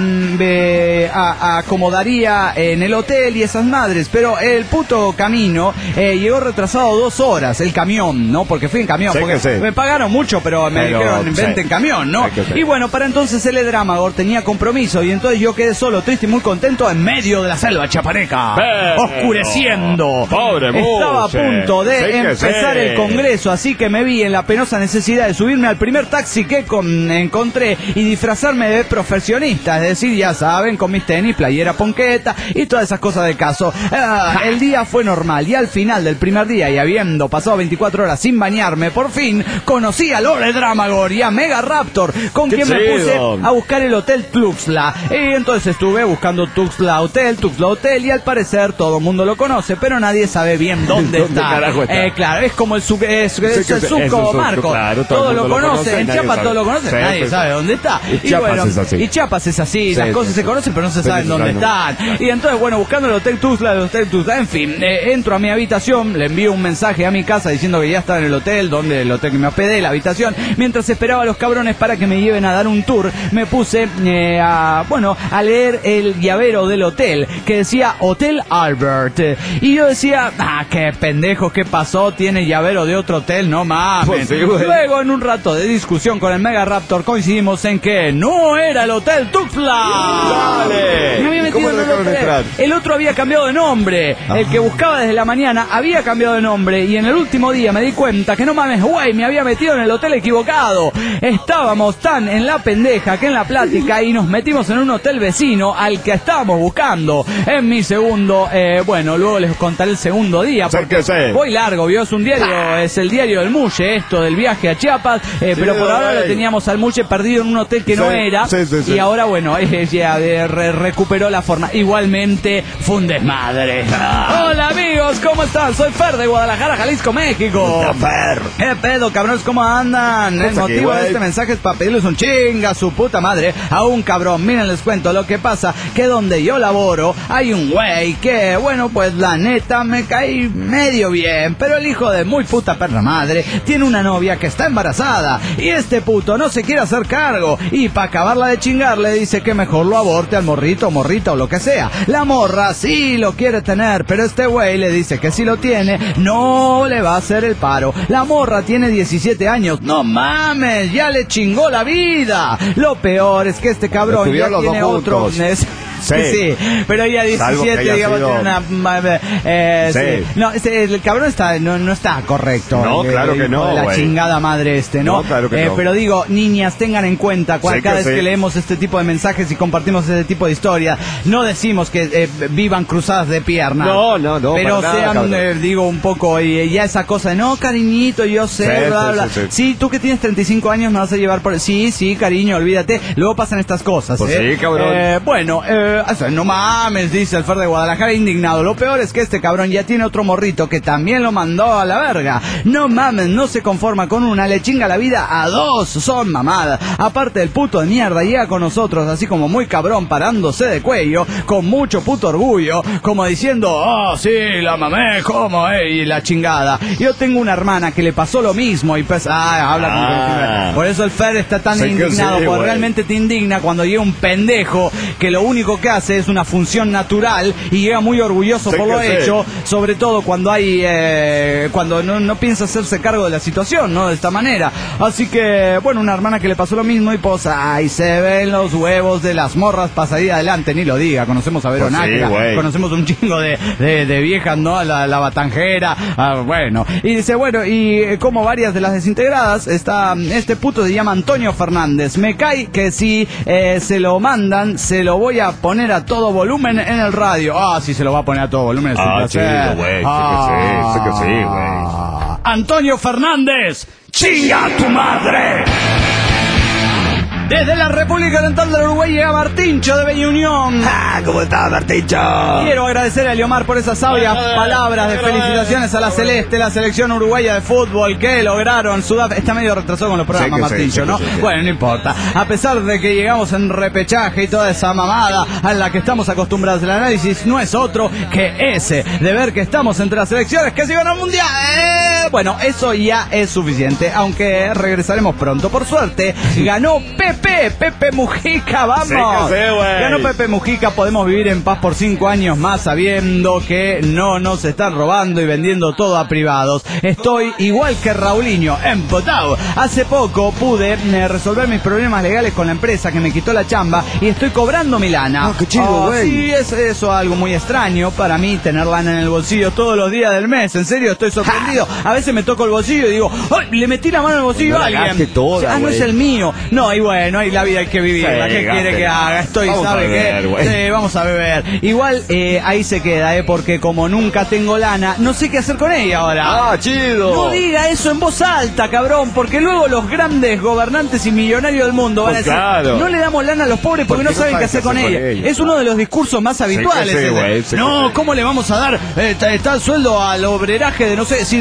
me a- acomodaría en el hotel y esas madres, pero el puto camino eh, llegó retrasado dos horas, el camión, ¿no? Porque fui en camión, Sí porque que sí. me pagaron mucho, pero me Pero, dijeron, vente sí. en camión, ¿no? Sí que sí. Y bueno, para entonces el Edramagor tenía compromiso y entonces yo quedé solo, triste y muy contento en medio de la selva chapaneca, Pero, oscureciendo. pobre Estaba a Muche. punto de Sí que empezar sí. el congreso, así que me vi en la penosa necesidad de subirme al primer taxi que con- encontré y disfrazarme de profesionista, es decir, ya saben, con mis tenis, playera ponqueta y todas esas cosas de caso. Ah, el día fue normal y al final del primer día, y habiendo pasado veinticuatro horas sin bañarme, por fin conocí a Lore Dramagor y a Mega Raptor, con ¡Qué quien me puse chido! a buscar el hotel Tuxtla. Y entonces estuve buscando Tuxtla Hotel, Tuxtla Hotel, y al parecer todo el mundo lo conoce, pero nadie sabe bien dónde, ¿Dónde está. carajo está? Eh, claro, es como el, su, es, Sí, es que el es- Suco es el Suco, Marco. claro, todo todo el lo mundo lo conoce, conoce, en nadie Chiapas sabe. todo lo conoce, Sí, nadie sí, sabe sí. dónde está. Y Chiapas bueno, es así. y Chiapas es así, Sí, las sí, cosas sí. se conocen, pero no se Sí, saben sí, dónde no. están. Y entonces, bueno, buscando hablando del Hotel Tuxtla, del Hotel Tuxtla, en fin, eh, entro a mi habitación, le envío un mensaje a mi casa diciendo que ya estaba en el hotel, donde el hotel que me hospedé, la habitación, mientras esperaba a los cabrones para que me lleven a dar un tour, me puse eh, a, bueno, a leer el llavero del hotel, que decía Hotel Albert, y yo decía, ah, qué pendejo, ¿qué pasó? Tiene llavero de otro hotel, no mames. Pues sí, güey. Luego, en un rato de discusión con el Mega Raptor, coincidimos en que no era el Hotel Tuxtla. Dale. Me había metido ¿Cómo en lo el dejaron hotel. entrar? El otro había cambiado de nombre. Ah. El que buscaba desde la mañana había cambiado de nombre. Y en el último día me di cuenta que no mames, güey, me había metido en el hotel equivocado. Estábamos tan en la pendeja que en la plática y nos metimos en un hotel vecino al que estábamos buscando. En mi segundo, eh, bueno, luego les contaré el segundo día. Sé Porque que sé. voy largo, vio, es un diario, es el diario del Muche, esto del viaje a Chiapas. Eh, Sí, pero por ahora güey. lo teníamos al Muche perdido en un hotel que no Sí, era. sí, sí, sí. Y ahora, bueno, eh, ya eh, re- recuperó la forma. Igualmente fue un desmadre. Hola amigos, ¿cómo están? Soy Fer de Guadalajara, Jalisco, México. Fer. ¿Qué pedo, cabrones? ¿Cómo andan? El Pues aquí, motivo de güey. este mensaje es para pedirles un chinga a su puta madre a un cabrón. Miren, les cuento lo que pasa, que donde yo laboro hay un güey que, bueno, pues la neta me cae medio bien, pero el hijo de muy puta perra madre tiene una novia que está embarazada y este puto no se quiere hacer cargo y para acabarla de chingar le dice que mejor lo aborte al morrito, morrita o lo que sea. La morra sí lo quiere tener, pero este güey le dice que si lo tiene no le va a hacer el paro. La morra tiene diecisiete años, no mames, ya le chingó la vida. Lo peor es que este cabrón ya Estuvieron los tiene dos otro. juntos. es- Sí. Sí, pero ella Salvo que diecisiete, haya digamos, sido- tiene una... ma- eh, Sí. sí. No, este, el cabrón está, no, no está correcto. No, el- claro el que hijo no, de la güey. chingada madre este, ¿no? No, claro que Eh, no. Pero digo, niñas, tengan en cuenta, cua- Sí cada que vez sí. que leemos este tipo de mensajes y compartimos este tipo de historias, no decimos que eh, vivan cruzadas de piernas. No, no, no, Pero para nada, sean, cabrón. eh, digo, un poco, y ya esa cosa de, no, cariñito, yo sé, Sí, bla, sí, bla. sí, sí. Sí, tú que tienes treinta y cinco años me vas a llevar por... Sí, sí, cariño, olvídate. Luego pasan estas cosas, Pues ¿eh? sí, cabrón. Eh, bueno, eh, o sea, no mames, dice el Fer de Guadalajara indignado. Lo peor es que este cabrón ya tiene otro morrito que también lo mandó a la verga. No mames, no se conforma con una, le chinga la vida a dos. Son mamadas. Aparte el puto de mierda llega con nosotros así como muy cabrón, parándose de cuello, con mucho puto orgullo, como diciendo, oh sí, la mamé, ¿cómo? Eh? Y la chingada. Yo tengo una hermana que le pasó lo mismo y pues, ah, habla con Ah. Por eso el Fer está tan Sé que indignado, sí, porque güey. realmente te indigna cuando llega un pendejo que lo único que hace es una función natural y llega muy orgulloso Sé por lo que sí. hecho, sobre todo cuando hay eh, cuando no, no piensa hacerse cargo de la situación, ¿no? De esta manera. Así que, bueno, una hermana que le pasó lo mismo y pues, ay, se ven los huevos de las morras para salir adelante, ni lo diga. Conocemos a Pues sí, Veronáquera, güey. conocemos un chingo de, de, de viejas, ¿no? La, la batanjera, ah, bueno. Y dice, bueno, y eh, como varias de las desintegradas, está este puto se llama Antonio Fernández. Me cae que si eh, se lo mandan, se lo voy a poner a todo volumen en el radio. Ah, sí, se lo va a poner a todo volumen. es un Ah, placer. chido, güey, sé que sí, sé que sí, güey. Antonio Fernández, chinga tu madre. Desde la República Oriental del Uruguay llega Martincho de Bella Unión. Ah, ¿cómo está, Marticho? Quiero agradecer a Eliomar por esas sabias palabras de felicitaciones a la Celeste, la selección uruguaya de fútbol que lograron. Sudáfrica está medio retrasado con los programas, Sí que sí, Martincho, sí que ¿no? sí, sí. Bueno, no importa. A pesar de que llegamos en repechaje y toda esa mamada a la que estamos acostumbrados, el análisis no es otro que ese de ver que estamos entre las selecciones que se iban al mundial. Eh, Bueno, eso ya es suficiente, aunque regresaremos pronto. Por suerte, ganó Pepe, Pepe Mujica, vamos. Sí que sí, güey. Ganó Pepe Mujica, podemos vivir en paz por cinco años más sabiendo que no nos están robando y vendiendo todo a privados. Estoy igual que Raulinho, empotado. Hace poco pude eh, resolver mis problemas legales con la empresa que me quitó la chamba y estoy cobrando mi lana. Ah, qué chido, Oh, güey. sí, es eso algo muy extraño para mí, tener lana en el bolsillo todos los días del mes. En serio, estoy sorprendido. A veces me toco el bolsillo y digo, ¡ay! Le metí la mano en el bolsillo No a la alguien. gastes toda, ah, no güey. es el mío. No, y bueno, y la vida hay que vivirla. Sí, ¿Qué quiere que gásela. haga? Estoy, Vamos ¿sabe a beber, qué? güey. Sí, vamos a beber. Igual eh, ahí se queda, ¿eh? Porque como nunca tengo lana, no sé qué hacer con ella ahora. Ah, chido. No diga eso en voz alta, cabrón, porque luego los grandes gobernantes y millonarios del mundo van Pues a decir, claro. no le damos lana a los pobres porque, no saben qué hacer con ella. Es uno de los discursos más habituales. sí, ese. güey, sí no, que sí. ¿cómo le vamos a dar eh, ta- tal sueldo al obreraje de no sé, si luego no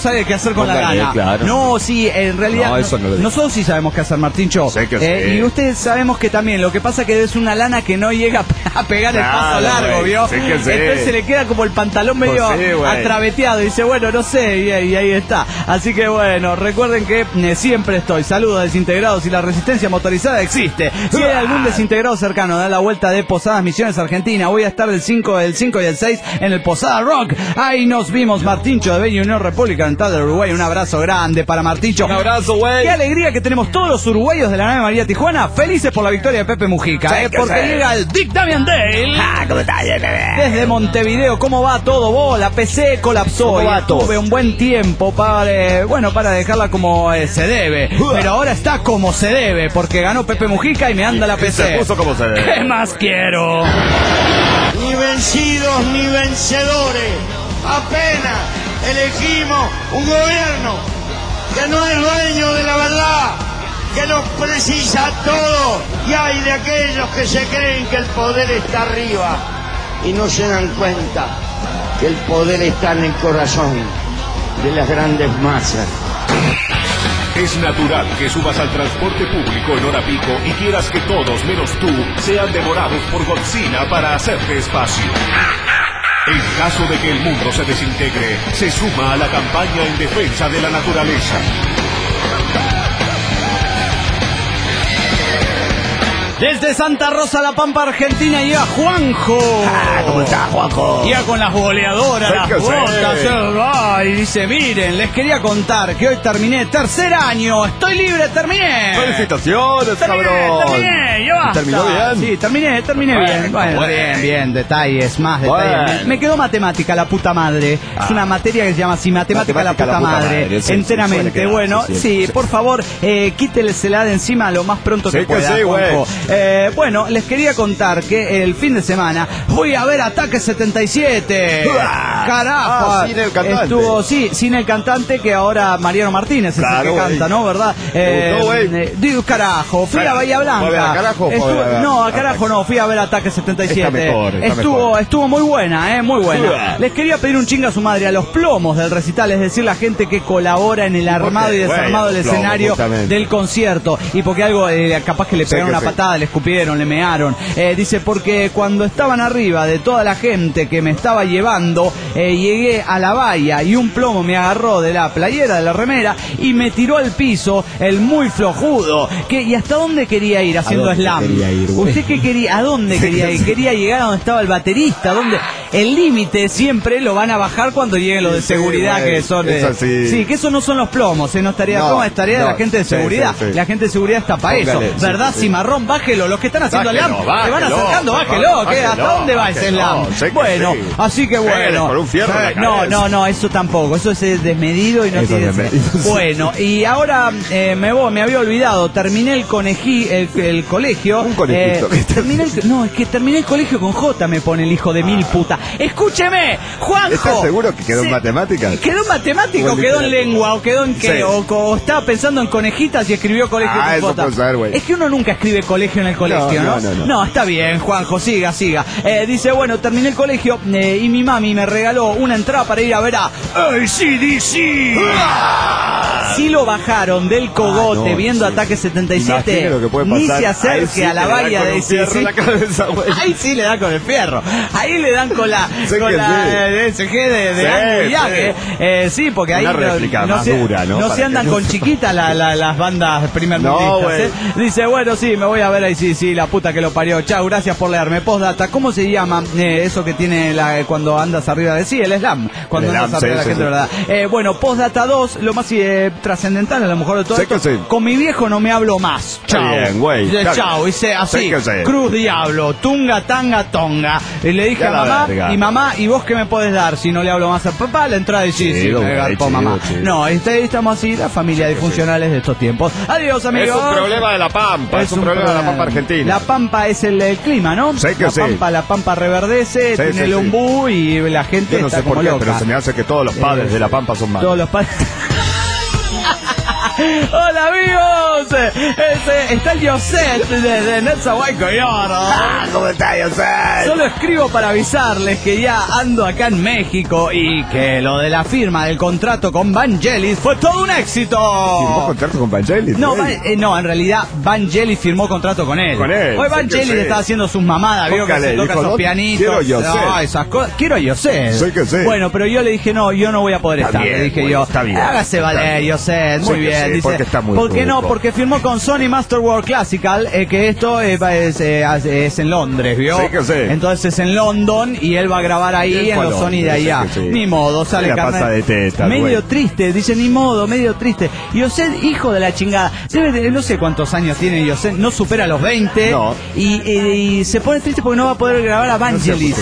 sabe qué hacer con la Póngale, lana. claro. No, sí, en realidad No, eso no lo digo. nosotros sí sabemos qué hacer, Martincho. Sé que Eh, sí. y ustedes sabemos que también, lo que pasa es que es una lana que no llega a pegar el Claro, paso largo, güey, ¿vio? sé que sí. Entonces se le queda como el pantalón medio Pues sí, güey. atraveteado y dice, bueno, no sé, y, y ahí está. Así que bueno, recuerden que eh, siempre estoy. Saludos desintegrados y la resistencia motorizada existe. Si hay algún desintegrado cercano, da la vuelta de Posadas Misiones Argentina. Voy a estar el cinco, el cinco y el seis en el Posada Rock. Ahí nos vimos, Martincho de Bella Unión República Oriental del Uruguay. Un abrazo grande para Martincho. Un abrazo, güey. Qué alegría que tenemos todos los uruguayos de la nave María Tijuana felices por la victoria de Pepe Mujica, Sí, eh, que porque sí. llega el Dick Damian Dale. Ah, ¿cómo está, bebé? Desde Montevideo, ¿cómo va todo vos? La P C colapsó ¿Cómo y va todo? tuve un buen tiempo para, eh, bueno, para dejarla como eh, se debe. Pero ahora está como se debe, porque ganó Pepe Mujica y me anda la P C. Se puso como se debe. ¿Qué más quiero? Ni vencidos ni vencedores. Apenas elegimos un gobierno que no es dueño de la verdad, que nos precisa todo. Y hay de aquellos que se creen que el poder está arriba y no se dan cuenta que el poder está en el corazón de las grandes masas. Es natural que subas al transporte público en hora pico y quieras que todos menos tú sean devorados por Godzilla para hacerte espacio. En caso de que el mundo se desintegre, se suma a la campaña en defensa de la naturaleza. Desde Santa Rosa, La Pampa, Argentina, llega Juanjo. Ah, ¿cómo está, Juanjo? Ya con las goleadoras, Sí las que sí. botas. eh, Ay, dice, miren, les quería contar que hoy terminé tercer año. Estoy libre, terminé. Felicitaciones, Terminé, cabrón. terminé, ya basta. ¿Terminó bien? Sí, terminé, terminé Bueno, bien. Bueno, bueno. bien, bien, detalles, más detalles. Bueno. Me, me quedó matemática, la puta madre. Ah. Es una materia que se llama así, matemática, Matemática, la puta, madre. madre, sí, sí, enteramente. suele quedar, bueno, sí, sí, sí, sí. por favor, eh, quítelsela de encima lo más pronto Sí que que pueda, sí, güey. Juanjo. Eh, bueno, les quería contar que el fin de semana voy a ver Ataque setenta y siete. ¡Uah! Carajo. Ah, sin el cantante. Estuvo, sí, sin el cantante, que ahora Mariano Martínez es Claro, el que güey. canta, ¿no? ¿Verdad? ¿Te gustó, güey? eh, digo, carajo, fui a Bueno, Bahía Blanca. ¿fue a ver a Carajo o fue a Estuvo- ver a- no, a a Carajo Ataque? no, fui a ver Ataque setenta y siete. Está mejor, está estuvo, mejor. estuvo muy buena, eh, muy buena. Uah. Les quería pedir un chinga a su madre a los plomos del recital, es decir, la gente que colabora en el armado y qué? desarmado Güey, del los plomos, escenario justamente. del concierto. Y porque algo, eh, capaz que le Sí pegaron que una sí. patada, le escupieron, le mearon. Eh, dice, porque cuando estaban arriba de toda la gente que me estaba llevando, eh, llegué a la valla y un plomo me agarró de la playera, de la remera, y me tiró al piso el muy flojudo. ¿Qué, ¿Y hasta dónde quería ir haciendo dónde slam? quería ir, güey? ¿Usted qué quería? ¿A dónde quería ir? Quería llegar a donde estaba el baterista, donde el límite siempre lo van a bajar cuando lleguen los de Sí, seguridad, güey, que son de- es así. sí, que eso no son los plomos, ¿eh? No estaría No, ¿cómo estaría no, la gente de sí, seguridad? sí, sí. La gente de seguridad está para eso, Póngale, sí, ¿verdad? sí. Cimarrón, bájelo, los que están haciendo Bájelo, slam, se van bájelo, acercando, por bájelo, favor, ¿qué? ¿Hasta bájelo, dónde va ese bájelo, slam? sé que Bueno, sí. así que Pégale bueno. por un fierro en la no, cabeza. no, no, eso tampoco, eso es eh, desmedido y no Eso tiene es desmedido, sí. Bueno, y ahora eh, me voy, me había olvidado, terminé el conejí, el, el colegio. Un conejito. eh, terminé el- no, es que terminé el colegio con J, me pone el hijo de mil puta. Escúcheme, Juanjo. ¿Estás seguro que quedó en Sí. matemáticas? ¿Quedó en matemática O o en quedó en literatura. lengua o quedó en qué? Sí. O, o estaba pensando en conejitas y escribió colegio Ah, con eso J. puede ser, güey. Es que uno nunca escribe colegio en el colegio, ¿no? No, no, no. está bien, Juanjo, siga, siga. Eh, dice, bueno, terminé el colegio eh, y mi mami me regaló una entrada para ir a ver a A C D C. Si lo bajaron del cogote Ah, no, viendo sí. Ataque setenta y siete, Imagine lo que puede ni pasar. se Ahí acerque sí a la que le dan valla con de un fierro en la cabeza, güey. Ahí sí le dan con el fierro. Ahí le dan con la, Sí con que la sí. eh, S G de, de Sí, Ángulo y sí. Yaque. Eh, sí, porque ahí Una no, réplica no más se, dura, ¿no? no Para se que andan no con se- chiquitas la- la- las bandas primer No, mundistas, güey. ¿eh? Dice, bueno, sí, me voy a ver ahí, sí, sí, la puta que lo parió. Chao, gracias por leerme. Postdata, ¿cómo se llama eh, eso que tiene la, cuando andas arriba de sí? El slam. Cuando El andas slam, arriba de sí, la sí, gente, sí. ¿verdad? Eh, bueno, Postdata dos, lo más eh, trascendental a lo mejor de todo Sí esto. que sí. Con mi viejo no me hablo más. Está Chao. bien, güey, Dice, está chao, bien. dice así, Sí que sí. Cruz Diablo, tunga, tanga, tonga. Y le dije Ya a la mamá, verga. y mamá, ¿y vos qué me podés dar si no le hablo más a papá? La entrada y sí, sí, Chido, me güey, garpó chido, mamá. chido. No, este- estamos así, la familia disfuncionales de estos tiempos. Adiós, amigos. Es un problema de la Pampa, es, un problema de la Pampa argentina. La Pampa es el, el clima, ¿no? Sí que la sí. Pampa, la Pampa reverdece, Sí, tiene sí, el sí. ombú y la gente Yo no está sé por como qué, loca. pero se me hace que todos los padres Eh, de la Pampa son malos. Todos los padres. Hola amigos, este, está el Yoset desde Netzahuaycoyoro. Ah, ¿cómo está, Yoset? Solo escribo para avisarles que ya ando acá en México y que lo de la firma del contrato con Vangelis fue todo un éxito. ¿Firmó contrato con Vangelis? No, Van- eh, no, en realidad Vangelis firmó contrato con él. Con él, Hoy sí, Vangelis que sí. estaba haciendo sus mamadas, vio que Póngale, se toca dijo, esos no, pianitos. quiero Yoset. No, esas cosas. Quiero Yoset. Sí, que sí. Bueno, pero yo le dije, no, yo no voy a poder Está estar. bien, le dije güey, yo, está bien, hágase está valer, bien. Yoset. Muy Sí que bien. sí, Dice, porque está muy ¿por qué no? rudo. Porque firmó con Sony Masterworld Classical, eh, que esto eh, va- es, eh, es en Londres, ¿vio? Sí que sí. Entonces es en London y él va a grabar ahí Bien en los para Sony de Londres, allá. sí que sí. Ni modo, sale La carnet. pasa de tetas, Medio güey. triste, dice, ni modo, medio triste. Yoset, hijo de la chingada, debe de, no sé cuántos años tiene Yoset, no supera los veinte. No. Y, y- y se pone triste porque no va a poder grabar a Vangelis.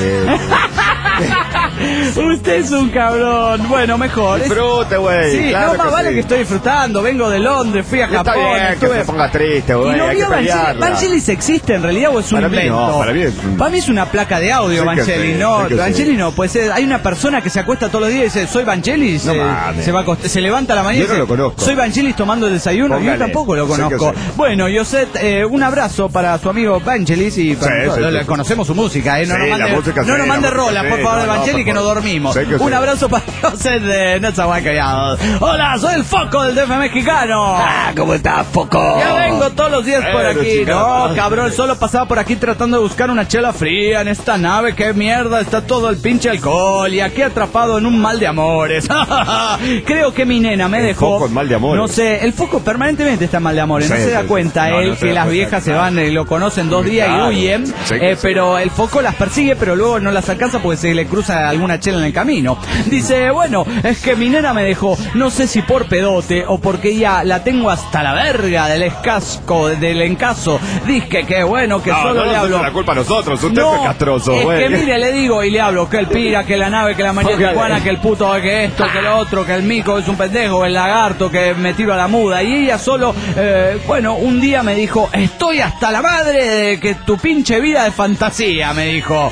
Usted es un cabrón. Bueno, mejor. Es- Disfrute, güey. Sí, claro no más que vale sí. que estoy disfrutando. Vengo de Londres, fui a Está Japón. bien que estuve- se ponga triste, ¿Y güey. no hay vio que Vangelis? pelearla. ¿Vangelis existe en realidad o es un Para mí no, invento? para mí es un- Para mí es una placa de audio, Sí que Vangelis. sí, no, sí que Vangelis sí. no, pues eh, hay una persona que se acuesta todos los días y dice, soy Vangelis. No eh, mames. se, va a acost- se levanta a la mañana Yo y no dice, lo conozco. soy Vangelis tomando el desayuno. Póngale. Yo tampoco lo Sí que conozco. sí. Bueno, Yoset, eh, un abrazo para su amigo Vangelis y para Sí, nosotros. sí, Le sí. conocemos su música. Eh, no Sí, nos la mande, música no sí, nos la mande música rolas, sí, por favor, de no, no, Vangelis, por que nos favor. dormimos. Sí que sí. Un abrazo para Yoset de Netzahuaycoyoro. Hola, soy el Foco del D F mexicano. Ah, ¿cómo está, Foco? Ya vengo todos los días por Pero, aquí. chica. No, cabrón, solo pasaba por aquí tratando de buscar una chela fría en esta nave. Qué mierda, está todo el pinche alcohol y aquí atrapado en un mal de amores. Creo que mi nena me El dejó. foco en mal de amores. No sé, el foco permanentemente está en mal de amores. No Sí, se da sí, cuenta sí. No, él no se que da las cuenta, viejas se claro. van, eh, lo conocen dos días Claro. y huyen. Sí que eh, sí. pero el foco las persigue, pero luego no las alcanza porque se le cruza alguna chela en el camino. Dice, bueno, es que mi nena me dejó. No sé si por pedote o porque ya la tengo hasta la verga del escasco, del encaso. Dije que bueno, que No, solo no le nos hablo. eche la culpa a nosotros. Usted No, fue castroso, es güey. que mire, le digo y le hablo que el pira, que la nave, que la mañana Póngale. Juana, que el puto, que esto, que lo otro, que el mico es un pendejo, el lagarto, que me tiro a la muda. Y ella solo, eh, bueno, un día me dijo, estoy hasta la madre de que tu pinche vida de fantasía, me dijo.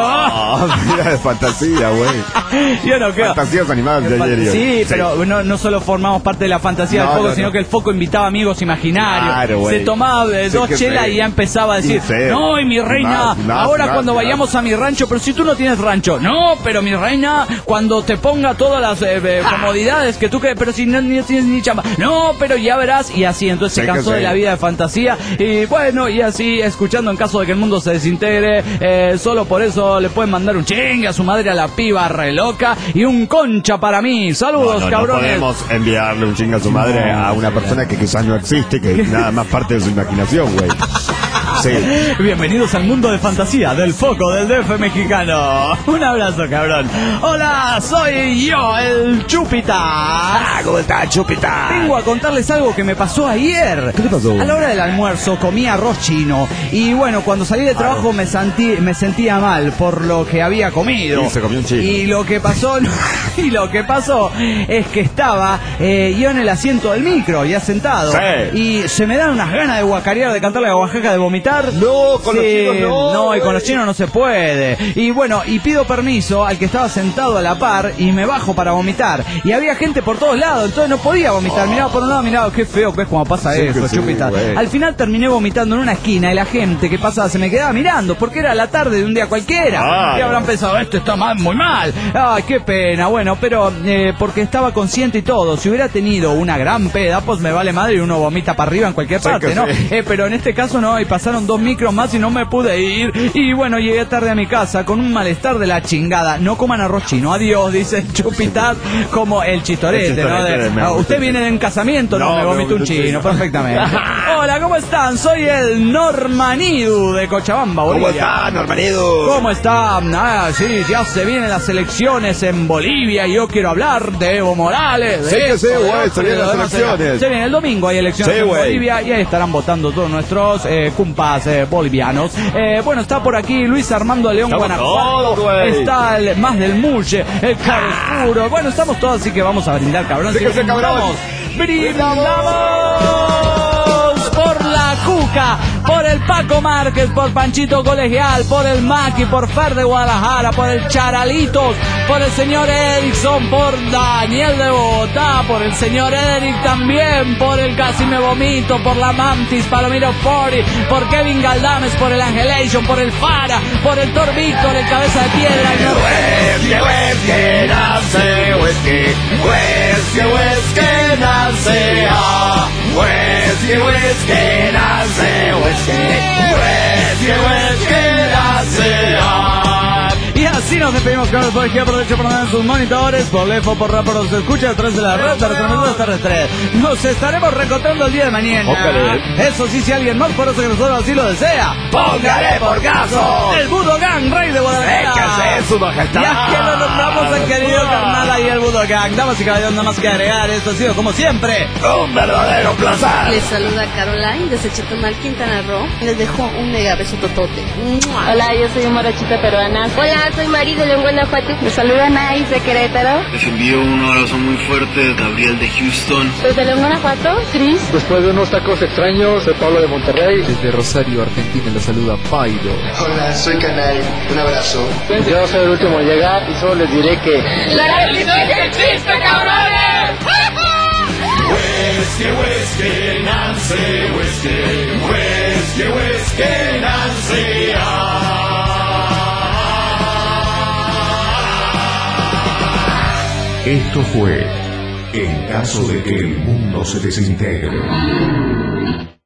Ah, vida de fantasía, güey. Yo no creo. Fantasías animadas de ayer y hoy. Sí, pero no, no solo formamos parte de la fantasía No, del foco, no, sino no. que el foco invitaba amigos imaginarios. Claro, güey. Se tomaba eh, Sí dos que chelas sí. y ya empezaba a decir, Sí, sí. no, y mi reina, Más, más, ahora más, cuando más. vayamos a mi rancho, pero si tú no tienes rancho, no, pero mi reina, cuando te ponga todas las eh, eh, comodidades que tú que, pero si no, no tienes ni chamba, no, pero ya verás, y así, entonces Sí se que cansó sí. de la vida de fantasía, y bueno, y así, escuchando en caso de que el mundo se desintegre, eh, solo por eso le pueden mandar un chingue a su madre a la piba re loca, y un concha para mí, saludos, No, no, no cabrones. podemos enviarle un chinga a su madre No, a una persona que quizás no existe, que nada más parte de su imaginación, güey. Sí. Bienvenidos al mundo de fantasía del foco del D F mexicano. Un abrazo, cabrón. Hola, soy yo, el Chupita. Ah, ¿cómo está, Chupita? Vengo a contarles algo que me pasó ayer. ¿Qué te pasó? A la hora del almuerzo comí arroz chino. Y bueno, cuando salí de trabajo me, sentí, me sentía mal por lo que había comido. Y se comió un chino. Y lo que pasó, y lo que pasó es que estaba eh, yo en el asiento del micro, ya sentado. Sí. Y se me dan unas ganas de guacarear, de cantarle a Oaxaca, de vomitar. No, con los chinos no, No, y con güey. los chinos no se puede. Y bueno, y pido permiso al que estaba sentado a la par y me bajo para vomitar. Y había gente por todos lados, entonces no podía vomitar. Miraba por un lado, miraba, qué feo que es cuando pasa Sí, eso, que sí, Chupita. güey. Al final terminé vomitando en una esquina y la gente que pasaba se me quedaba mirando porque era la tarde de un día cualquiera. Claro. Y habrán pensado, esto está mal, muy mal. Ay, qué pena. Bueno, pero eh, porque estaba consciente y todo. Si hubiera tenido una gran peda, pues me vale madre y uno vomita para arriba en cualquier Sí parte, que ¿no? sí. Eh, pero en este caso no, y pasaron dos micros más y no me pude ir. Y bueno, llegué tarde a mi casa con un malestar de la chingada. No coman arroz chino, adiós, dice Chupitat, como el chistorete, El chistorete ¿no? De, de- me ah, vomité usted un viene chino. de un casamiento, no, No, me me vomito un vomité un chino, chino. perfectamente. Hola, ¿cómo están? Soy el Normanidu de Cochabamba, ¿Cómo Bolivia. está, Normanido? ¿Cómo está? Ah, sí, ya se vienen las elecciones en Bolivia y yo quiero hablar de Evo Morales. de Sí que esto, sí, de güey, otro, se vienen de las lo demás. elecciones. Se viene el domingo, hay elecciones Sí, en güey. Bolivia y ahí estarán votando todos nuestros eh, cumpas eh, bolivianos. Eh, bueno, está por aquí Luis Armando León Estamos Guanajuato. todos, güey. Está el más del Mulche, el Carescuro. Bueno, estamos todos, así que vamos a brindar, cabrón. Sí que sí, cabrón. Brindamos, brindamos por la cuca, por el Paco Márquez, por Panchito Colegial, por el Maki, por Fer de Guadalajara, por el Charalitos, por el señor Erickson, por Daniel de Bogotá, por el señor Eric también, por el Casi Me Vomito, por la Mantis, Palomiro Fori, por Kevin Galdames, por el Angelation, por el Fara, por el Thor Víctor, el Cabeza de Piedra, el Whisky, whisky, nace, whisky, whisky, whisky, nace, ah, whisky, whisky, nace, whisky, whisky, whisky, nace, ah. Y así nos despedimos con el poder que aprovecho para dar sus monitores, por lejos, por rápido, se escucha detrás de la red de retransmisión terrestre. Nos estaremos reencontrando el día de mañana. Ócale. Eso sí, si alguien más poroso que nosotros así lo desea, Póngale por caso. el Budogan, rey de Guadalajara. Déjese su majestad. Y aquí lo nombramos al querido carnal ahí el Budogan. Damas y caballeros, nada más que agregar, esto ha sido como siempre Un verdadero placer. Les saluda Caroline desde Chetumal, Quintana Roo. Les dejo un mega beso totote. ¡Mua! Hola, yo soy Morochita Peruana. Hola, soy Mari de León, Guanajuato. Les saluda Nice de Querétaro. Les envío un abrazo muy fuerte, Gabriel de Houston. Desde León, Guanajuato, Chris. Después de unos tacos extraños, soy Pablo de Monterrey. Desde Rosario, Argentina, les saluda Pairo. Hola, soy Canal. Un abrazo. Yo soy el último en llegar y solo les diré que... ¡La resistencia existe, cabrones! Whisky, whisky, Nancy, whisky, whisky, whisky, Nancy, ah. Esto fue En caso de que el mundo se desintegre.